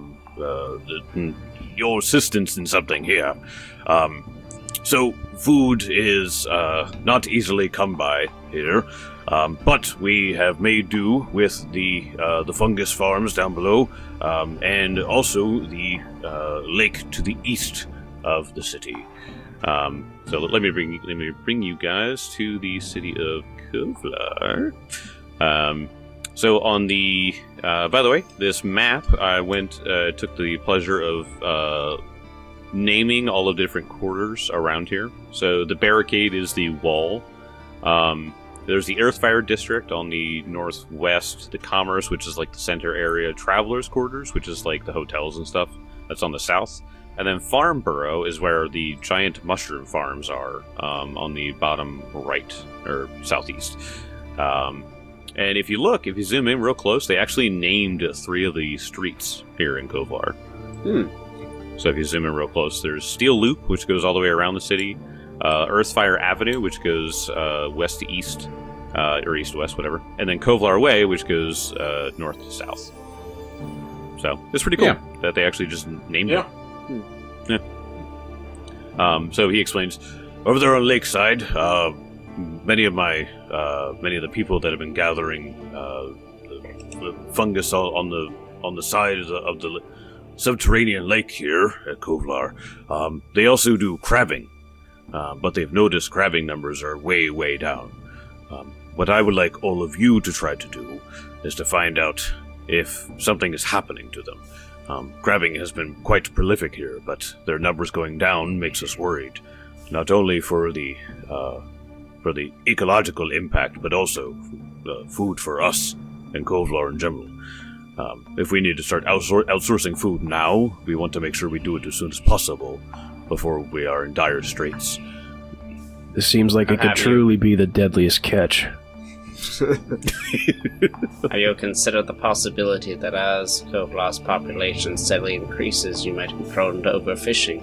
your assistance in something here. So, food is not easily come by here, but we have made do with the fungus farms down below, and also the lake to the east of the city. So let me bring you guys to the city of Kovlar. So on the by the way, this map I took the pleasure of naming all of the different quarters around here. So the barricade is the wall. There's the Earthfire District on the northwest, the Commerce, which is like the center area, Travelers Quarters, which is like the hotels and stuff, that's on the south. And then Farnborough is where the giant mushroom farms are, on the bottom right, or southeast. And if you zoom in real close, they actually named 3 of the streets here in Kovlar. So if you zoom in real close, there's Steel Loop, which goes all the way around the city, Earthfire Avenue, which goes west to east, or east to west, whatever, and then Kovlar Way, which goes north to south. So it's pretty cool that they actually just named it. Yeah. So he explains, over there on Lakeside, many of the people that have been gathering the fungus on the side of the subterranean lake here at Kovlar, they also do crabbing. but they've noticed crabbing numbers are way, way down. What I would like all of you to try to do is to find out if something is happening to them. Crabbing has been quite prolific here, but their numbers going down makes us worried. Not only for the ecological impact, but also food for us and Kovlar in general. If we need to start outsourcing food now, we want to make sure we do it as soon as possible before we are in dire straits. This seems like it could truly be the deadliest catch. Have you considered the possibility that as Kovlar's population steadily increases, you might be prone to overfishing?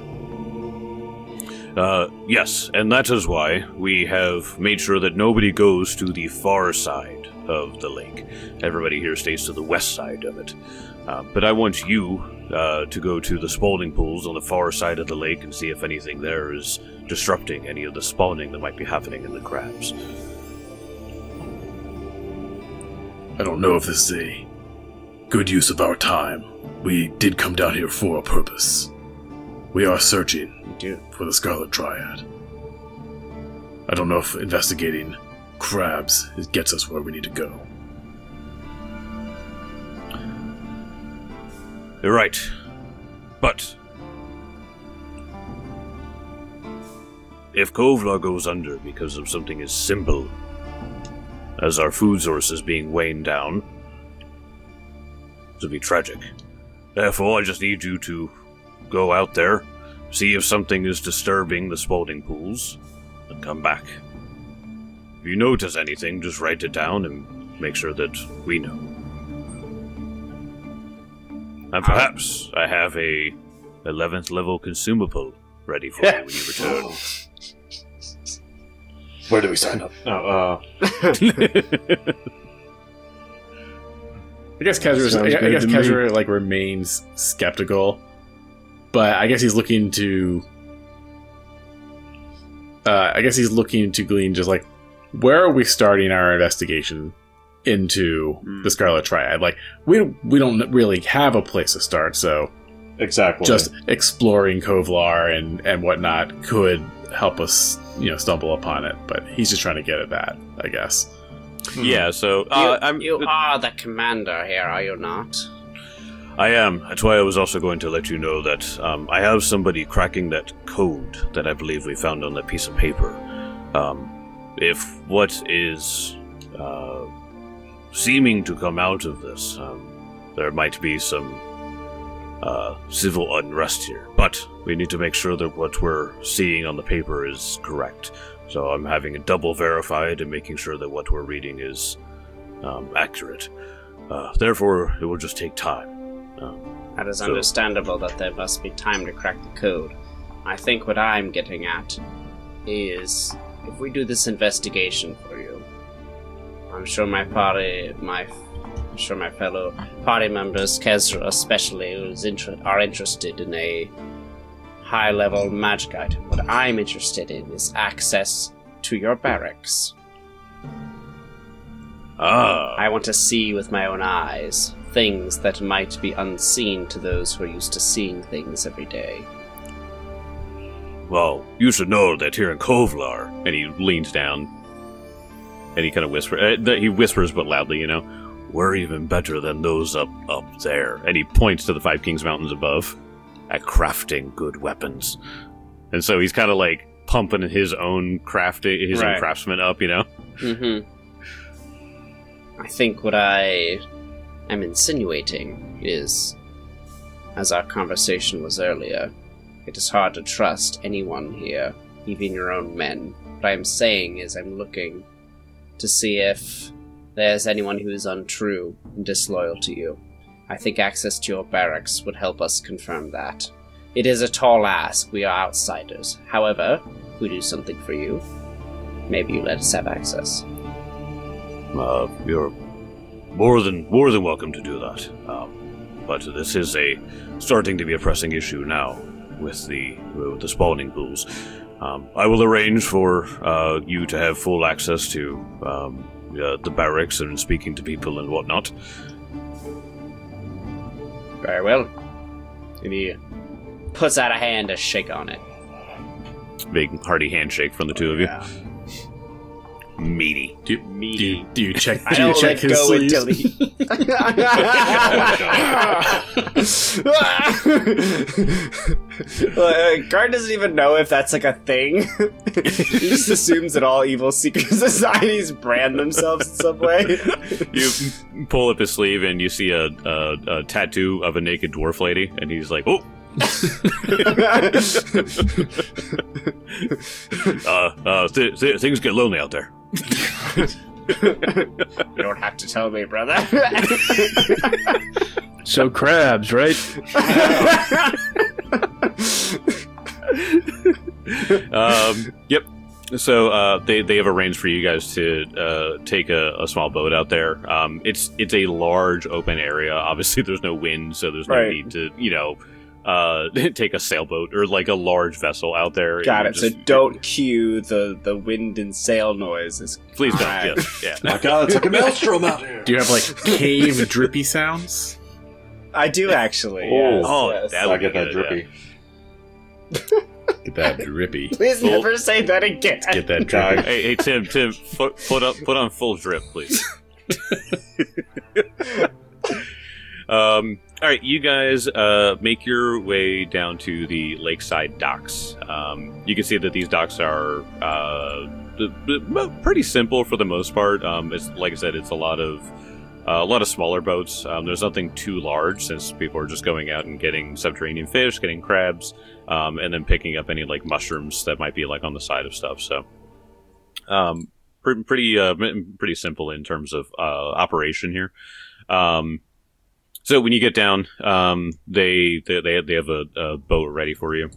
Yes, and that is why we have made sure that nobody goes to the far side of the lake. Everybody here stays to the west side of it. But I want you to go to the spawning pools on the far side of the lake and see if anything there is disrupting any of the spawning that might be happening in the crabs. I don't know if this is a good use of our time. We did come down here for a purpose. We are searching for the Scarlet Triad. I don't know if investigating crabs gets us where we need to go. You're right. But if Kovlar goes under because of something as simple as our food sources being weighed down, it would be tragic. Therefore, I just need you to go out there, see if something is disturbing the spawning pools, and come back. If you notice anything, just write it down and make sure that we know. And perhaps I have a 11th level consumable ready for you when you return. Where do we sign up? I guess Kezra like remains skeptical, but I guess he's looking to. Glean just like, where are we starting our investigation into the Scarlet Triad? Like, we don't really have a place to start, so exactly, just exploring Kovlar and whatnot could help us, stumble upon it. But he's just trying to get at that, I guess. Yeah. So you are the commander here, are you not? I am. That's why I was also going to let you know that I have somebody cracking that code that I believe we found on that piece of paper. If what is seeming to come out of this, there might be some civil unrest here. But we need to make sure that what we're seeing on the paper is correct. So I'm having it double verified and making sure that what we're reading is accurate. Therefore, it will just take time. That is understandable that there must be time to crack the code. I think what I'm getting at is, if we do this investigation for you, I'm sure my fellow party members, Kezra especially, are interested in a high-level magic item. What I'm interested in is access to your barracks. I want to see with my own eyes things that might be unseen to those who are used to seeing things every day. Well, you should know that here in Kovlar, and he leans down, and he kind of whispers, he whispers but loudly, we're even better than those up there. And he points to the Five Kings Mountains above, at crafting good weapons. And so he's kind of like pumping his own crafting, own craftsman up, Mm-hmm. I think what I am insinuating is, as our conversation was earlier, it is hard to trust anyone here, even your own men. What I'm saying is I'm looking to see if there's anyone who is untrue and disloyal to you. I think access to your barracks would help us confirm that. It is a tall ask, we are outsiders. However, if we do something for you, maybe you let us have access. You're more than welcome to do that. But this is starting to be a pressing issue now with the spawning pools. I will arrange for you to have full access to the barracks and speaking to people and whatnot. Very well. And he puts out a hand to shake on it. Big hearty handshake from the two of you. Meaty. Do you check? I don't check his sleeves? Until he... Guard doesn't even know if that's like a thing. He just assumes that all evil secret societies brand themselves in some way. You pull up his sleeve and you see a tattoo of a naked dwarf lady, and he's like, "Oh." Things get lonely out there. You don't have to tell me, brother. So crabs, right? Yep. So they have arranged for you guys to take a small boat out there. It's a large open area. Obviously, there's no wind, so there's no need to take a sailboat or like a large vessel out there. Got it. So don't cue the wind and sail noises. Please don't. Yeah. My God, it's like a maelstrom out here. Do you have like cave drippy sounds? I do actually. Yes. I get that drippy. Get that drippy. Please never say that again. Get that drippy. Hey, Tim, put on full drip, please. All right, you guys make your way down to the lakeside docks. You can see that these docks are pretty simple for the most part. It's, like I said, it's a lot of smaller boats. There's nothing too large since people are just going out and getting subterranean fish, getting crabs, and then picking up any like mushrooms that might be like on the side of stuff. So, pretty simple in terms of operation here. So when you get down, they have a boat ready for you.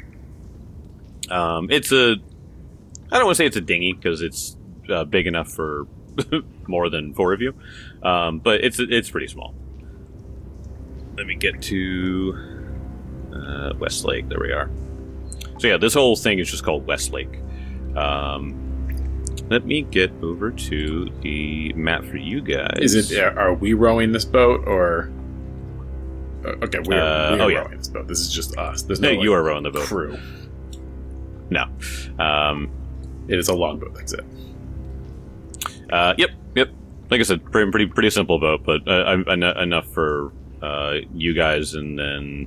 It's I don't want to say it's a dinghy because it's big enough for more than 4 of you, but it's pretty small. Let me get to Westlake. There we are. So yeah, this whole thing is just called Westlake. Let me get over to the map for you guys. Are we rowing this boat or? Okay, we are rowing this boat. This is just us. There's no you are rowing the boat. Crew. No. It is a longboat. That's it. Yep. Like I said, pretty simple boat, but enough for you guys, and then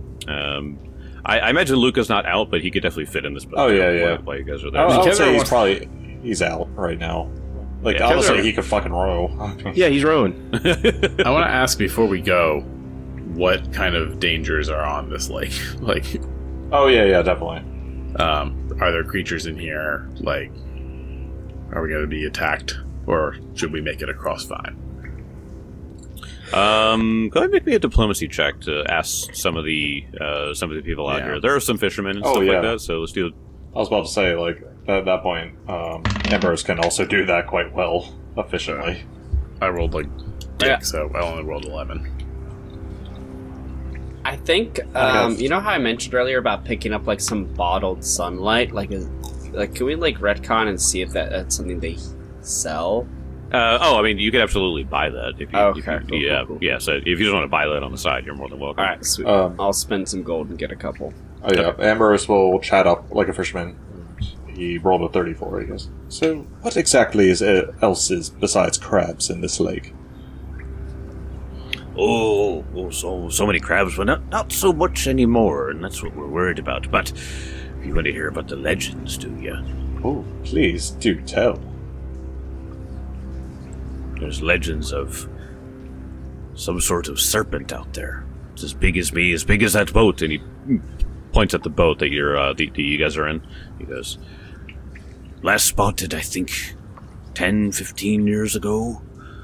I imagine Luca's not out, but he could definitely fit in this boat. Oh yeah. While you guys are there. I would say he's out right now. Like honestly, he could fucking row. Yeah, he's rowing. I want to ask before we go, what kind of dangers are on this lake? Like, oh yeah, definitely. Are there creatures in here? Like, are we going to be attacked, or should we make it across fine? Go ahead and make me a diplomacy check to ask some of the people out here. There are some fishermen and stuff like that, so let's do it. I was about to say, like, at that point, Ambrose can also do that quite well, efficiently. I rolled so I only rolled 11. I think, you know how I mentioned earlier about picking up, like, some bottled sunlight? Like, can we, like, retcon and see if that's something they sell? I mean, you could absolutely buy that. If you, cool. Yeah, so if you just want to buy that on the side, you're more than welcome. Alright, sweet. I'll spend some gold and get a couple. Oh, yeah. Ambrose will chat up like a fisherman. He rolled a 34, I guess. So, what exactly else is besides crabs in this lake? So many crabs, but not so much anymore, and that's what we're worried about. But you want to hear about the legends, do you? Oh, please do tell. There's legends of some sort of serpent out there. It's as big as me, as big as that boat, and he points at the boat that you guys are in. He goes, last spotted, I think, 10, 15 years ago.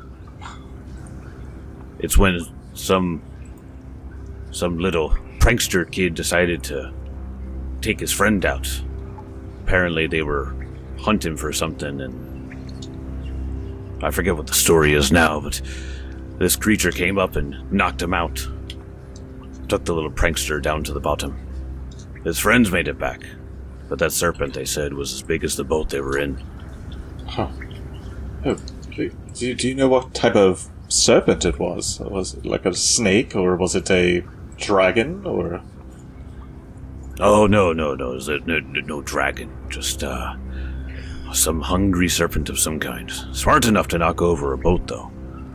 It's when some little prankster kid decided to take his friend out. Apparently they were hunting for something, and I forget what the story is now, but this creature came up and knocked him out. Took the little prankster down to the bottom. His friends made it back, but that serpent, they said, was as big as the boat they were in. Huh. Oh, do you know what type of serpent it was? Was it like a snake, or was it a dragon, or... Oh, no. Is there no dragon? Just, some hungry serpent of some kind. Smart enough to knock over a boat, though.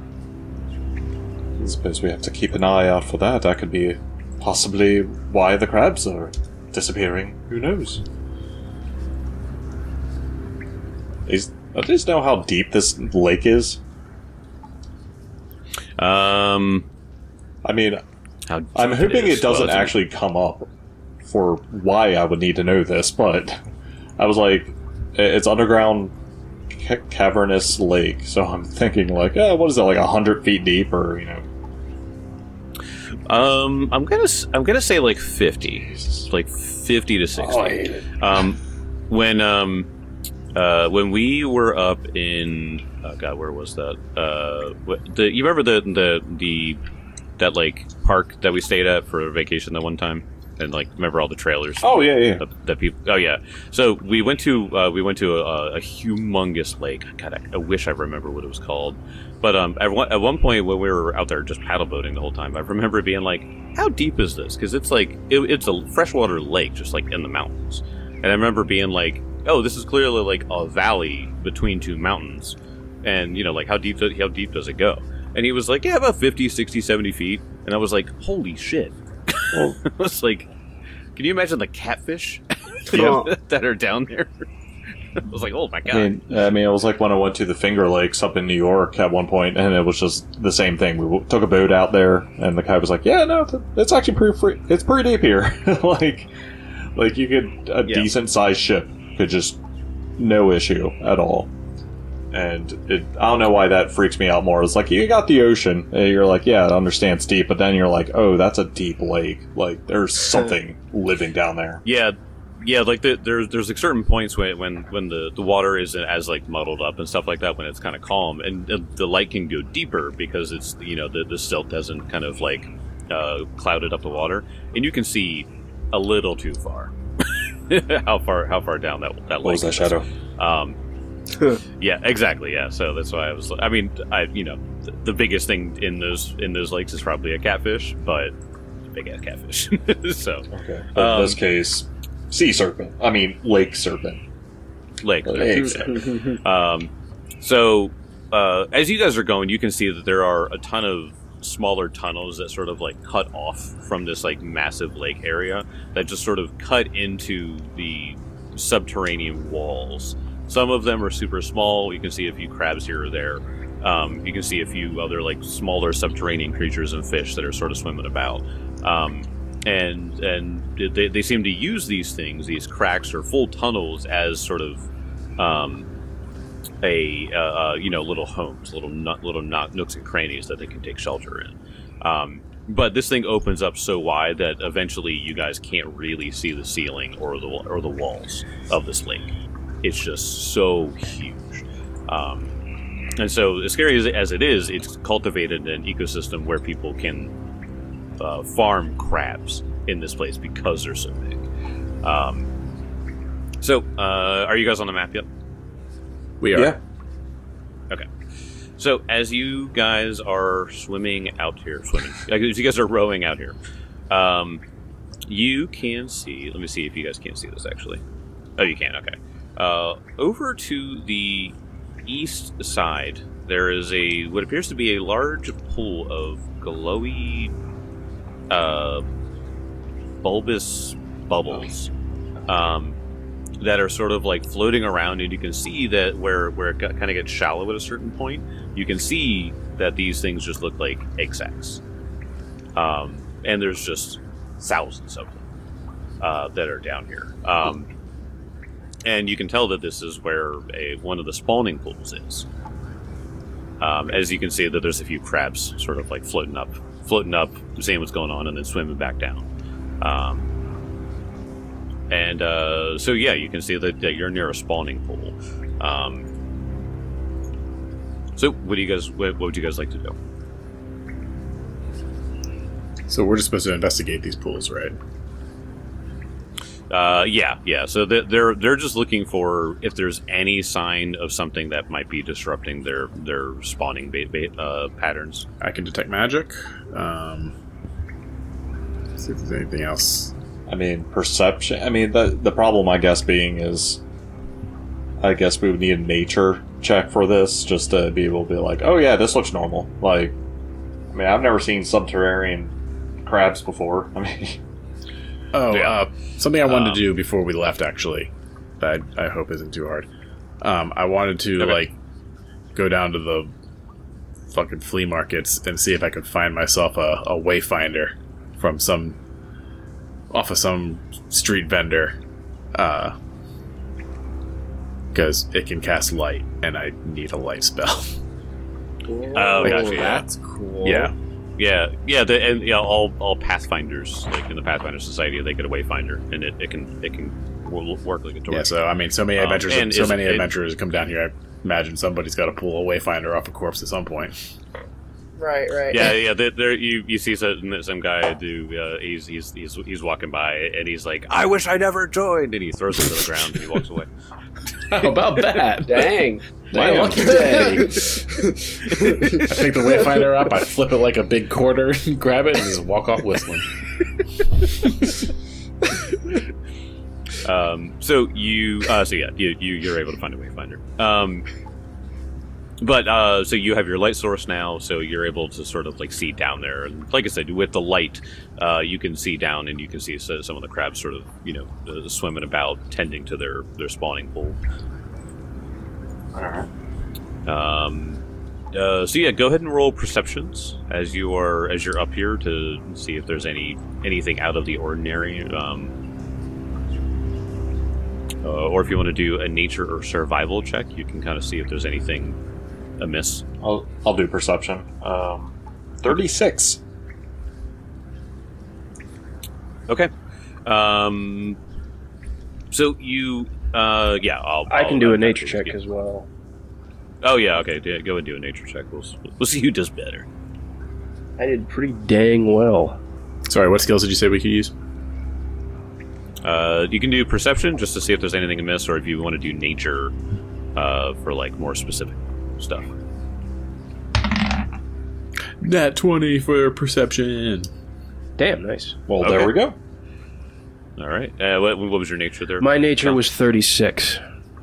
I suppose we have to keep an eye out for that. That could be possibly why the crabs are disappearing. Who knows? Do you know how deep this lake is? I mean, I'm hoping it doesn't actually come up for why I would need to know this, but I was like, it's underground cavernous lake, so I'm thinking like, what is it, like 100 feet deep, or, you know? I'm gonna say like 50, like 50 to 60. Oh, I hate it. When we were up in, oh god, where was that? You remember that like park that we stayed at for vacation that one time, and like remember all the trailers? Oh yeah. That people. Oh yeah. So we went to a humongous lake. God, I wish I remember what it was called. But at one point when we were out there just paddle boating the whole time, I remember being like, "How deep is this?" Because it's like it's a freshwater lake, just like in the mountains. And I remember being like, "Oh, this is clearly like a valley between two mountains." And, you know, like, how deep does it go? And he was like, yeah, about 50, 60, 70 feet. And I was like, holy shit. I was like, can you imagine the catfish that are down there? I was like, oh my god. I mean, it was like when I went to the Finger Lakes up in New York at one point, and it was just the same thing. We took a boat out there, and the guy was like, yeah, no, it's actually it's pretty deep here. like you could, decent sized ship could just, no issue at all. And I don't know why that freaks me out more. It's like, you got the ocean, and you're like, yeah, I understand it's deep, but then you're like, oh, that's a deep lake. Like, there's something living down there. Yeah, like there's like certain points when the water isn't as like muddled up and stuff like that, when it's kind of calm, and the light can go deeper because it's, you know, the silt hasn't kind of like clouded up the water, and you can see a little too far. how far down that lake. What was that shadow? Yeah, exactly. Yeah, so that's why I was. I mean, the biggest thing in those lakes is probably a catfish, but big ass catfish. So okay, but in this case, sea serpent. I mean, lake serpent. Lake. So as you guys are going, you can see that there are a ton of smaller tunnels that sort of like cut off from this like massive lake area that just sort of cut into the subterranean walls. Some of them are super small. You can see a few crabs here or there. You can see a few other like smaller subterranean creatures and fish that are sort of swimming about. And they seem to use these cracks or full tunnels, as sort of little homes, little nooks and crannies that they can take shelter in. But this thing opens up so wide that eventually you guys can't really see the ceiling or the walls of this lake. It's just so huge. And so, as scary as it is, it's cultivated an ecosystem where people can farm crabs in this place because they're so big. Are you guys on the map yet? We are. Yeah. Okay. So, as you guys are swimming out here, as you guys are rowing out here, you can see, let me see if you guys can't see this actually. Oh, you can, okay. Over to the east side, there is what appears to be a large pool of glowy, bulbous bubbles, that are sort of like floating around, and you can see that where it kind of gets shallow at a certain point, you can see that these things just look like egg sacs. And there's just thousands of them that are down here. And you can tell that this is where one of the spawning pools is. As you can see, that there's a few crabs sort of like floating up, seeing what's going on, and then swimming back down. So yeah, you can see that you're near a spawning pool. So what would you guys like to do? So we're just supposed to investigate these pools, right? Yeah. So they're just looking for if there's any sign of something that might be disrupting their spawning patterns. I can detect magic. See if there's anything else. I mean, perception. I mean, the problem, I guess, being is, I guess we would need a nature check for this just to be able to be like, oh yeah, this looks normal. Like, I mean, I've never seen subterranean crabs before. I mean, something I wanted to do before we left, actually, that I hope isn't too hard. I wanted to go down to the fucking flea markets and see if I could find myself a wayfinder from some street vendor, because it can cast light, and I need a light spell. Oh, gotcha. That's cool. Yeah. All Pathfinders, like in the Pathfinder Society, they get a Wayfinder, and it can work like a torch. Yeah, so I mean, so many adventurers come down here. I imagine somebody's got to pull a Wayfinder off a corpse at some point. Right. Yeah. There you see some guy do. He's walking by, and he's like, "I wish I never joined," and he throws it to the ground, and he walks away. How about that? Dang. My lucky day. I pick the Wayfinder up, I flip it like a big quarter, grab it, and just walk off whistling. You're able to find a Wayfinder. So you have your light source now, so you're able to sort of like see down there, and like I said, with the light, you can see down, and you can see some of the crabs sort of swimming about, tending to their spawning pool. all right. Go ahead and roll perceptions as you're up here to see if there's anything out of the ordinary, or if you want to do a nature or survival check, you can kind of see if there's anything amiss. I'll do perception. 36. Okay. So you, I can do a nature check as well. Oh yeah, okay. Go and do a nature check. We'll see who does better. I did pretty dang well. Sorry, what skills did you say we could use? You can do perception just to see if there's anything amiss, or if you want to do nature for like more specific stuff. Nat 20 for perception. Damn, nice. Well, There we go. All right. What was your nature there? My nature was 36.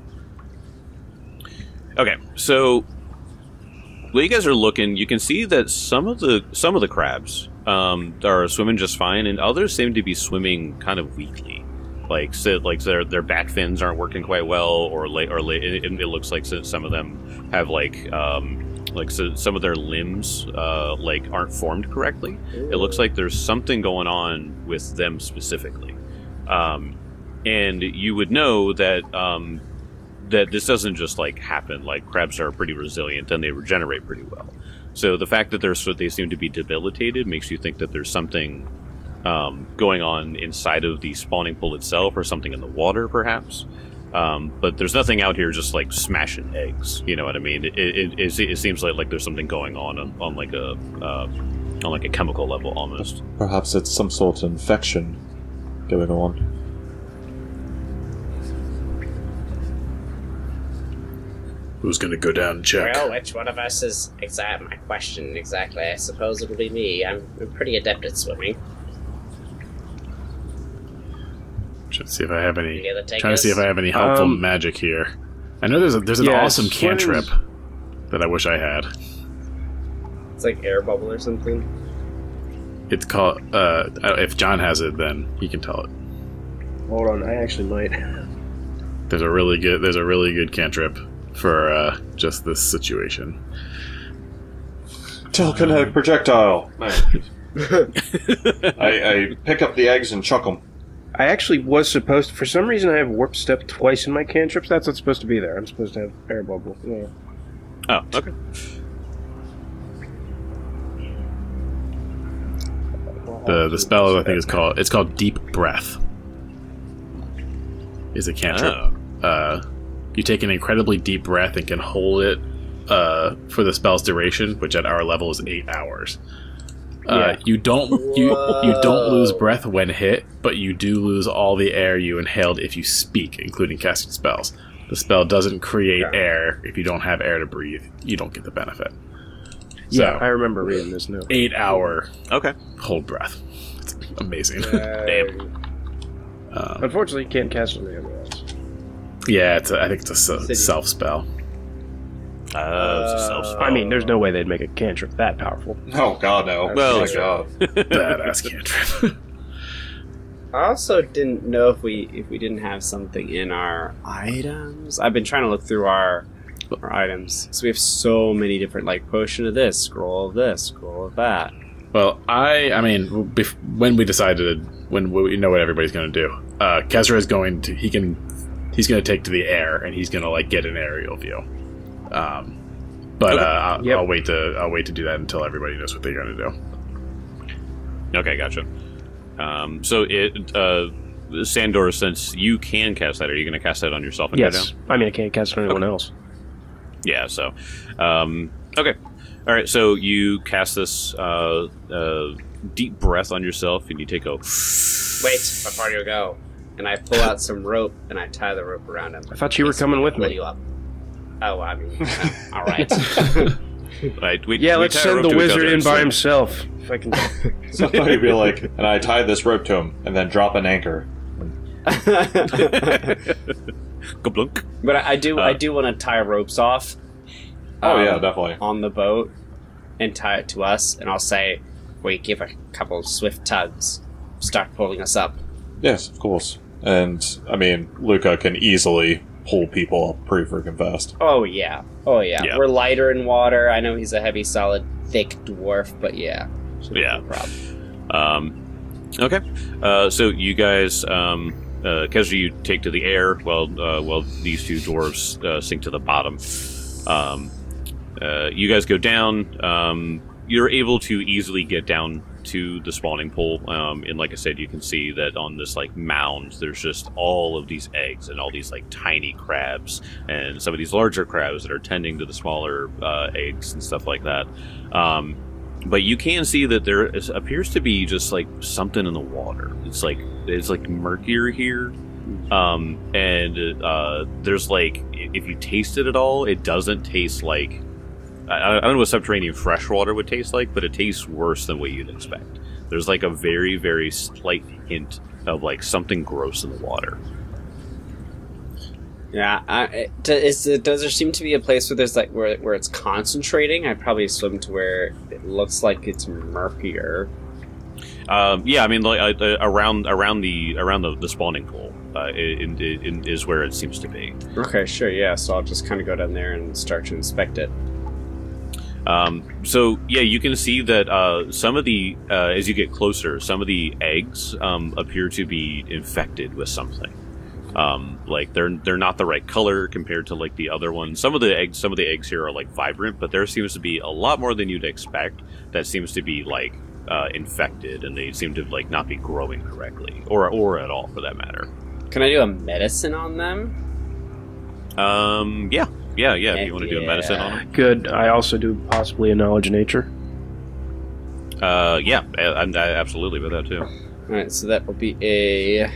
Okay, so while you guys are looking, you can see that some of the crabs are swimming just fine, and others seem to be swimming kind of weakly. Like their back fins aren't working quite well, or it looks like some of them have some of their limbs aren't formed correctly. It looks like there's something going on with them specifically, and you would know that that this doesn't just like happen. Like, crabs are pretty resilient and they regenerate pretty well. So the fact that they seem to be debilitated makes you think that there's something going on inside of the spawning pool itself, or something in the water, perhaps. But there's nothing out here just like smashing eggs. You know what I mean? It seems like there's something going on like a chemical level almost. Perhaps it's some sort of infection going on. Who's going to go down and check? Well, which one of us is my question exactly? I suppose it'll be me. I'm pretty adept at swimming. Trying to see if I have any helpful magic here. I know there's an awesome cantrip that I wish I had. It's like air bubble or something. It's called. If John has it, then he can tell it. Hold on, I actually might. There's a really good cantrip for just this situation. Telekinetic projectile. I pick up the eggs and chuck them. I actually was supposed to, for some reason I have warp step twice in my cantrips. That's what's supposed to be there. I'm supposed to have air bubble. Yeah. Oh, okay. The spell, I think, it's called Deep Breath. Is a cantrip. You take an incredibly deep breath and can hold it for the spell's duration, which at our level is 8 hours. You don't lose breath when hit, but you do lose all the air you inhaled if you speak, including casting spells. The spell doesn't create air. If you don't have air to breathe, you don't get the benefit. Yeah, I remember reading this note. 8 hour hold breath. It's amazing. Damn. Unfortunately, you can't cast it on the other ones. Yeah, I think it's a self spell. It's a self spell. I mean, there's no way they'd make a cantrip that powerful. Oh God, no! Well, my God, Badass cantrip. I also didn't know if we didn't have something in our items. I've been trying to look through our items. So we have so many different, like, potion of this, scroll of this, scroll of that. Well, I mean, when we decided, when we know what everybody's going to do, Kezra is going to, he's going to take to the air, and he's going to, like, get an aerial view. I'll wait to do that until everybody knows what they're going to do. Okay, gotcha. Sandor, since you can cast that, are you going to cast that on yourself and yes. go down? I mean, I can't cast it on anyone else. Yeah, so... okay. All right, so you cast this deep breath on yourself, and you take a... Wait, before you go. And I pull out some rope, and I tie the rope around him. I thought you were coming with me. You up. Oh, I mean, all right. Right, let's send the wizard in by himself. If I can... Somebody be like, and I tie this rope to him, and then drop an anchor. Kablunk. But I do want to tie ropes off. Oh yeah, definitely. On the boat, and tie it to us, and I'll say, we give a couple swift tugs, start pulling us up. Yes, of course. And I mean, Luca can easily pull people up pretty freaking fast. Oh yeah. Yeah. We're lighter in water. I know he's a heavy, solid, thick dwarf, but yeah. Yeah. No problem. Okay. So you guys, Kezra, you take to the air while these two dwarves sink to the bottom. You guys go down. You're able to easily get down to the spawning pool, and like I said, you can see that on this like mound, there's just all of these eggs and all these like tiny crabs, and some of these larger crabs that are tending to the smaller eggs and stuff like that. But you can see that there appears to be just like something in the water. It's like murkier here. There's like, if you taste it at all, it doesn't taste like, I don't know what subterranean freshwater would taste like, but it tastes worse than what you'd expect. There's like a very, very slight hint of like something gross in the water. Yeah, does there seem to be a place where there's like where it's concentrating? I'd probably swim to where it looks like it's murkier. Yeah, I mean, like around the spawning pool is where it seems to be. Okay, sure, yeah. So I'll just kind of go down there and start to inspect it. So yeah, you can see that some of the as you get closer, some of the eggs appear to be infected with something. Like they're not the right color compared to like the other ones. Some of the eggs here are like vibrant, but there seems to be a lot more than you'd expect that seems to be like infected, and they seem to like not be growing correctly or at all for that matter. Can I do a medicine on them? Yeah. If you want to do a medicine on them. Good. I also do possibly a knowledge of nature. Yeah, I absolutely with that too. All right, so that will be a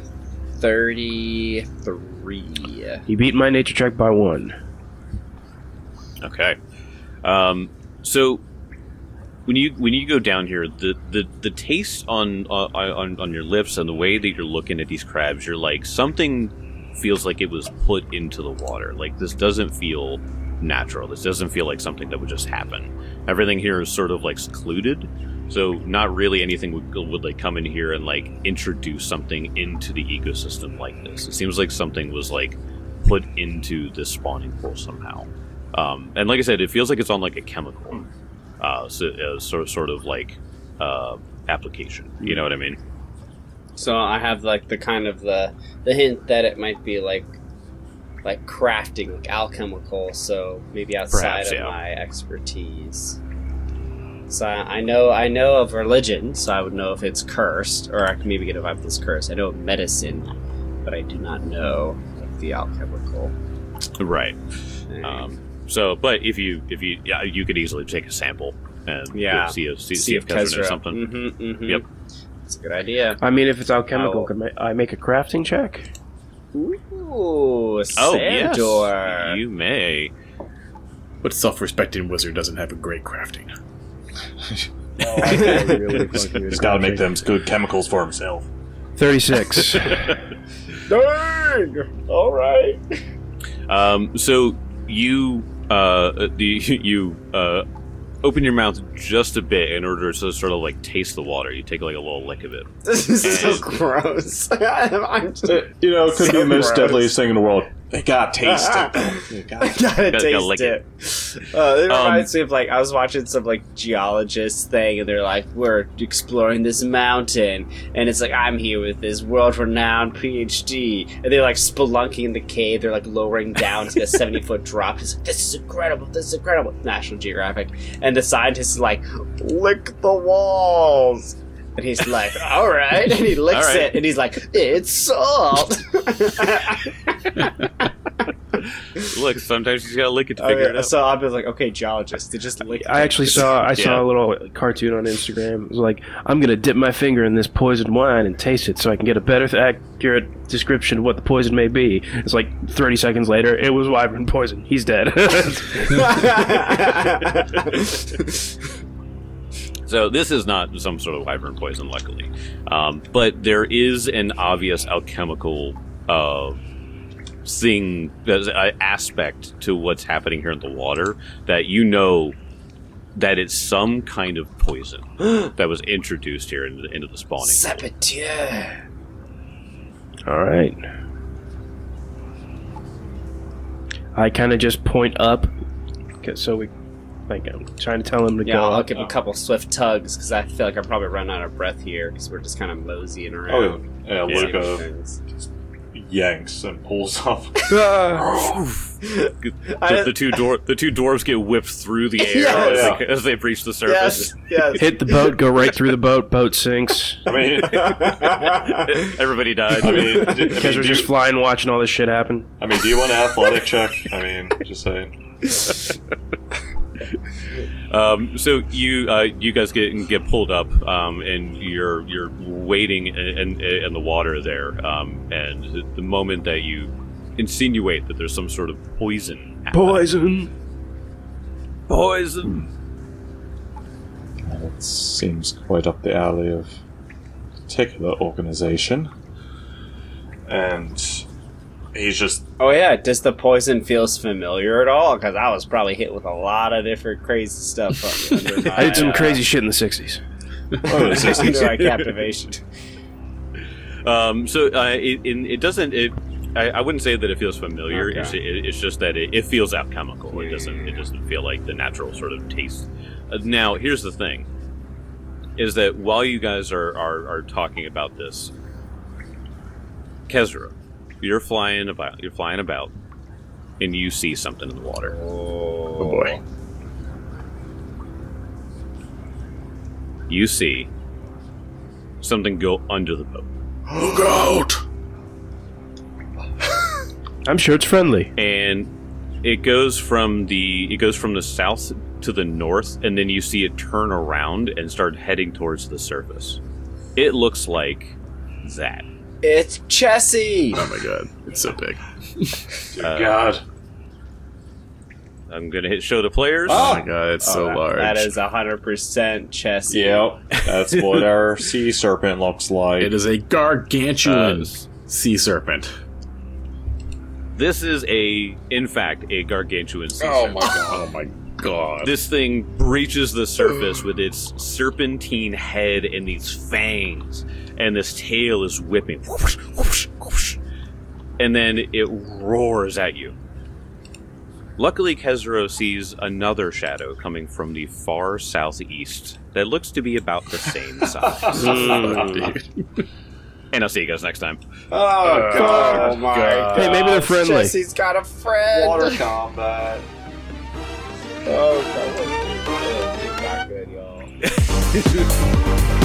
33. You beat my nature check by 1. Okay. So when you go down here, the taste on your lips and the way that you're looking at these crabs, you're like, something feels like it was put into the water. Like, this doesn't feel natural. This doesn't feel like something that would just happen. Everything here is sort of like secluded, so not really anything would like come in here and like introduce something into the ecosystem like this. It seems like something was like put into this spawning pool somehow. And like I said, it feels like it's on like a chemical sort of like application. You know what I mean? So I have like the kind of the hint that it might be like crafting, like alchemical. So maybe outside of my expertise. So I know of religion, so I would know if it's cursed, or I can maybe get a vibe that's cursed. I know of medicine, but I do not know of the alchemical. Right. But if you could easily take a sample and see if Kezra knows something. Mm-hmm. Yep. That's a good idea. I mean, if it's alchemical, can I make a crafting check? Ooh, Sandor. Yes, you may. What self-respecting wizard doesn't have a great crafting? He's got to make them good chemicals for himself. 36. Dang! All right. So you open your mouth just a bit in order to sort of like taste the water. You take like a little lick of it. This is so gross. I'm just, could be the most deadliest thing in the world. They gotta taste it. Gotta taste it. It reminds me of like I was watching some like geologist thing, and they're like, "We're exploring this mountain," and it's like I'm here with this world-renowned PhD, and they're like spelunking in the cave. They're like lowering down to a 70-foot drop. It's like, "This is incredible! This is incredible!" National Geographic, and the scientist is like, "Lick the walls." And he's like, all right. And he licks it, and he's like, it's salt. Look, sometimes you gotta lick it to figure it out. So I was like, okay, geologist, they just lick it. I actually saw a little cartoon on Instagram. It was like, I'm going to dip my finger in this poisoned wine and taste it so I can get a better accurate description of what the poison may be. It's like 30 seconds later, it was wyvern poison. He's dead. So this is not some sort of wyvern poison, luckily. But there is an obvious alchemical aspect to what's happening here in the water that you know that it's some kind of poison that was introduced here into the spawning. Saboteur. All right. I kind of just point up, so we... Like, I'm trying to tell him to go. I'll give a couple swift tugs, because I feel like I'm probably running out of breath here, because we're just kind of moseying around. Oh, yeah, Luca yanks and pulls up. The two dwarves get whipped through the air as they breach the surface. Yes. Hit the boat, go right through the boat sinks. I mean... Everybody died. Because we're just flying watching all this shit happen. I mean, do you want an athletic check? I mean, just saying. So you guys get pulled up, and you're waiting in the water there, and the moment that you insinuate that there's some sort of poison. Poison. That seems quite up the alley of a particular organization, and he's just... Oh yeah, does the poison feels familiar at all? Because I was probably hit with a lot of different crazy stuff. I did some crazy shit in the 60s. Under my captivation. So it doesn't... I wouldn't say that it feels familiar. Okay. It's just that it feels alchemical. It doesn't feel like the natural sort of taste. Now, here's the thing: is that while you guys are talking about this, Kezra, you're flying about, and you see something in the water. Oh boy! You see something go under the boat. Look out! I'm sure it's friendly. And it goes from the south to the north, and then you see it turn around and start heading towards the surface. It looks like that. It's Chessie! Oh my god, it's so big. God. I'm gonna hit show to players. Oh my god, it's so large. That is 100% Chessie. Yep, that's what our sea serpent looks like. It is a gargantuan sea serpent. This is in fact, a gargantuan sea serpent. My god. Oh my god. This thing breaches the surface with its serpentine head and these fangs, and this tail is whipping. Whoosh, whoosh, whoosh. And then it roars at you. Luckily, Kezro sees another shadow coming from the far southeast that looks to be about the same size. And I'll see you guys next time. Oh, God. Oh, my God. Hey, maybe they're friendly. Chessie's got a friend. Water combat. Oh, God. Not good, y'all.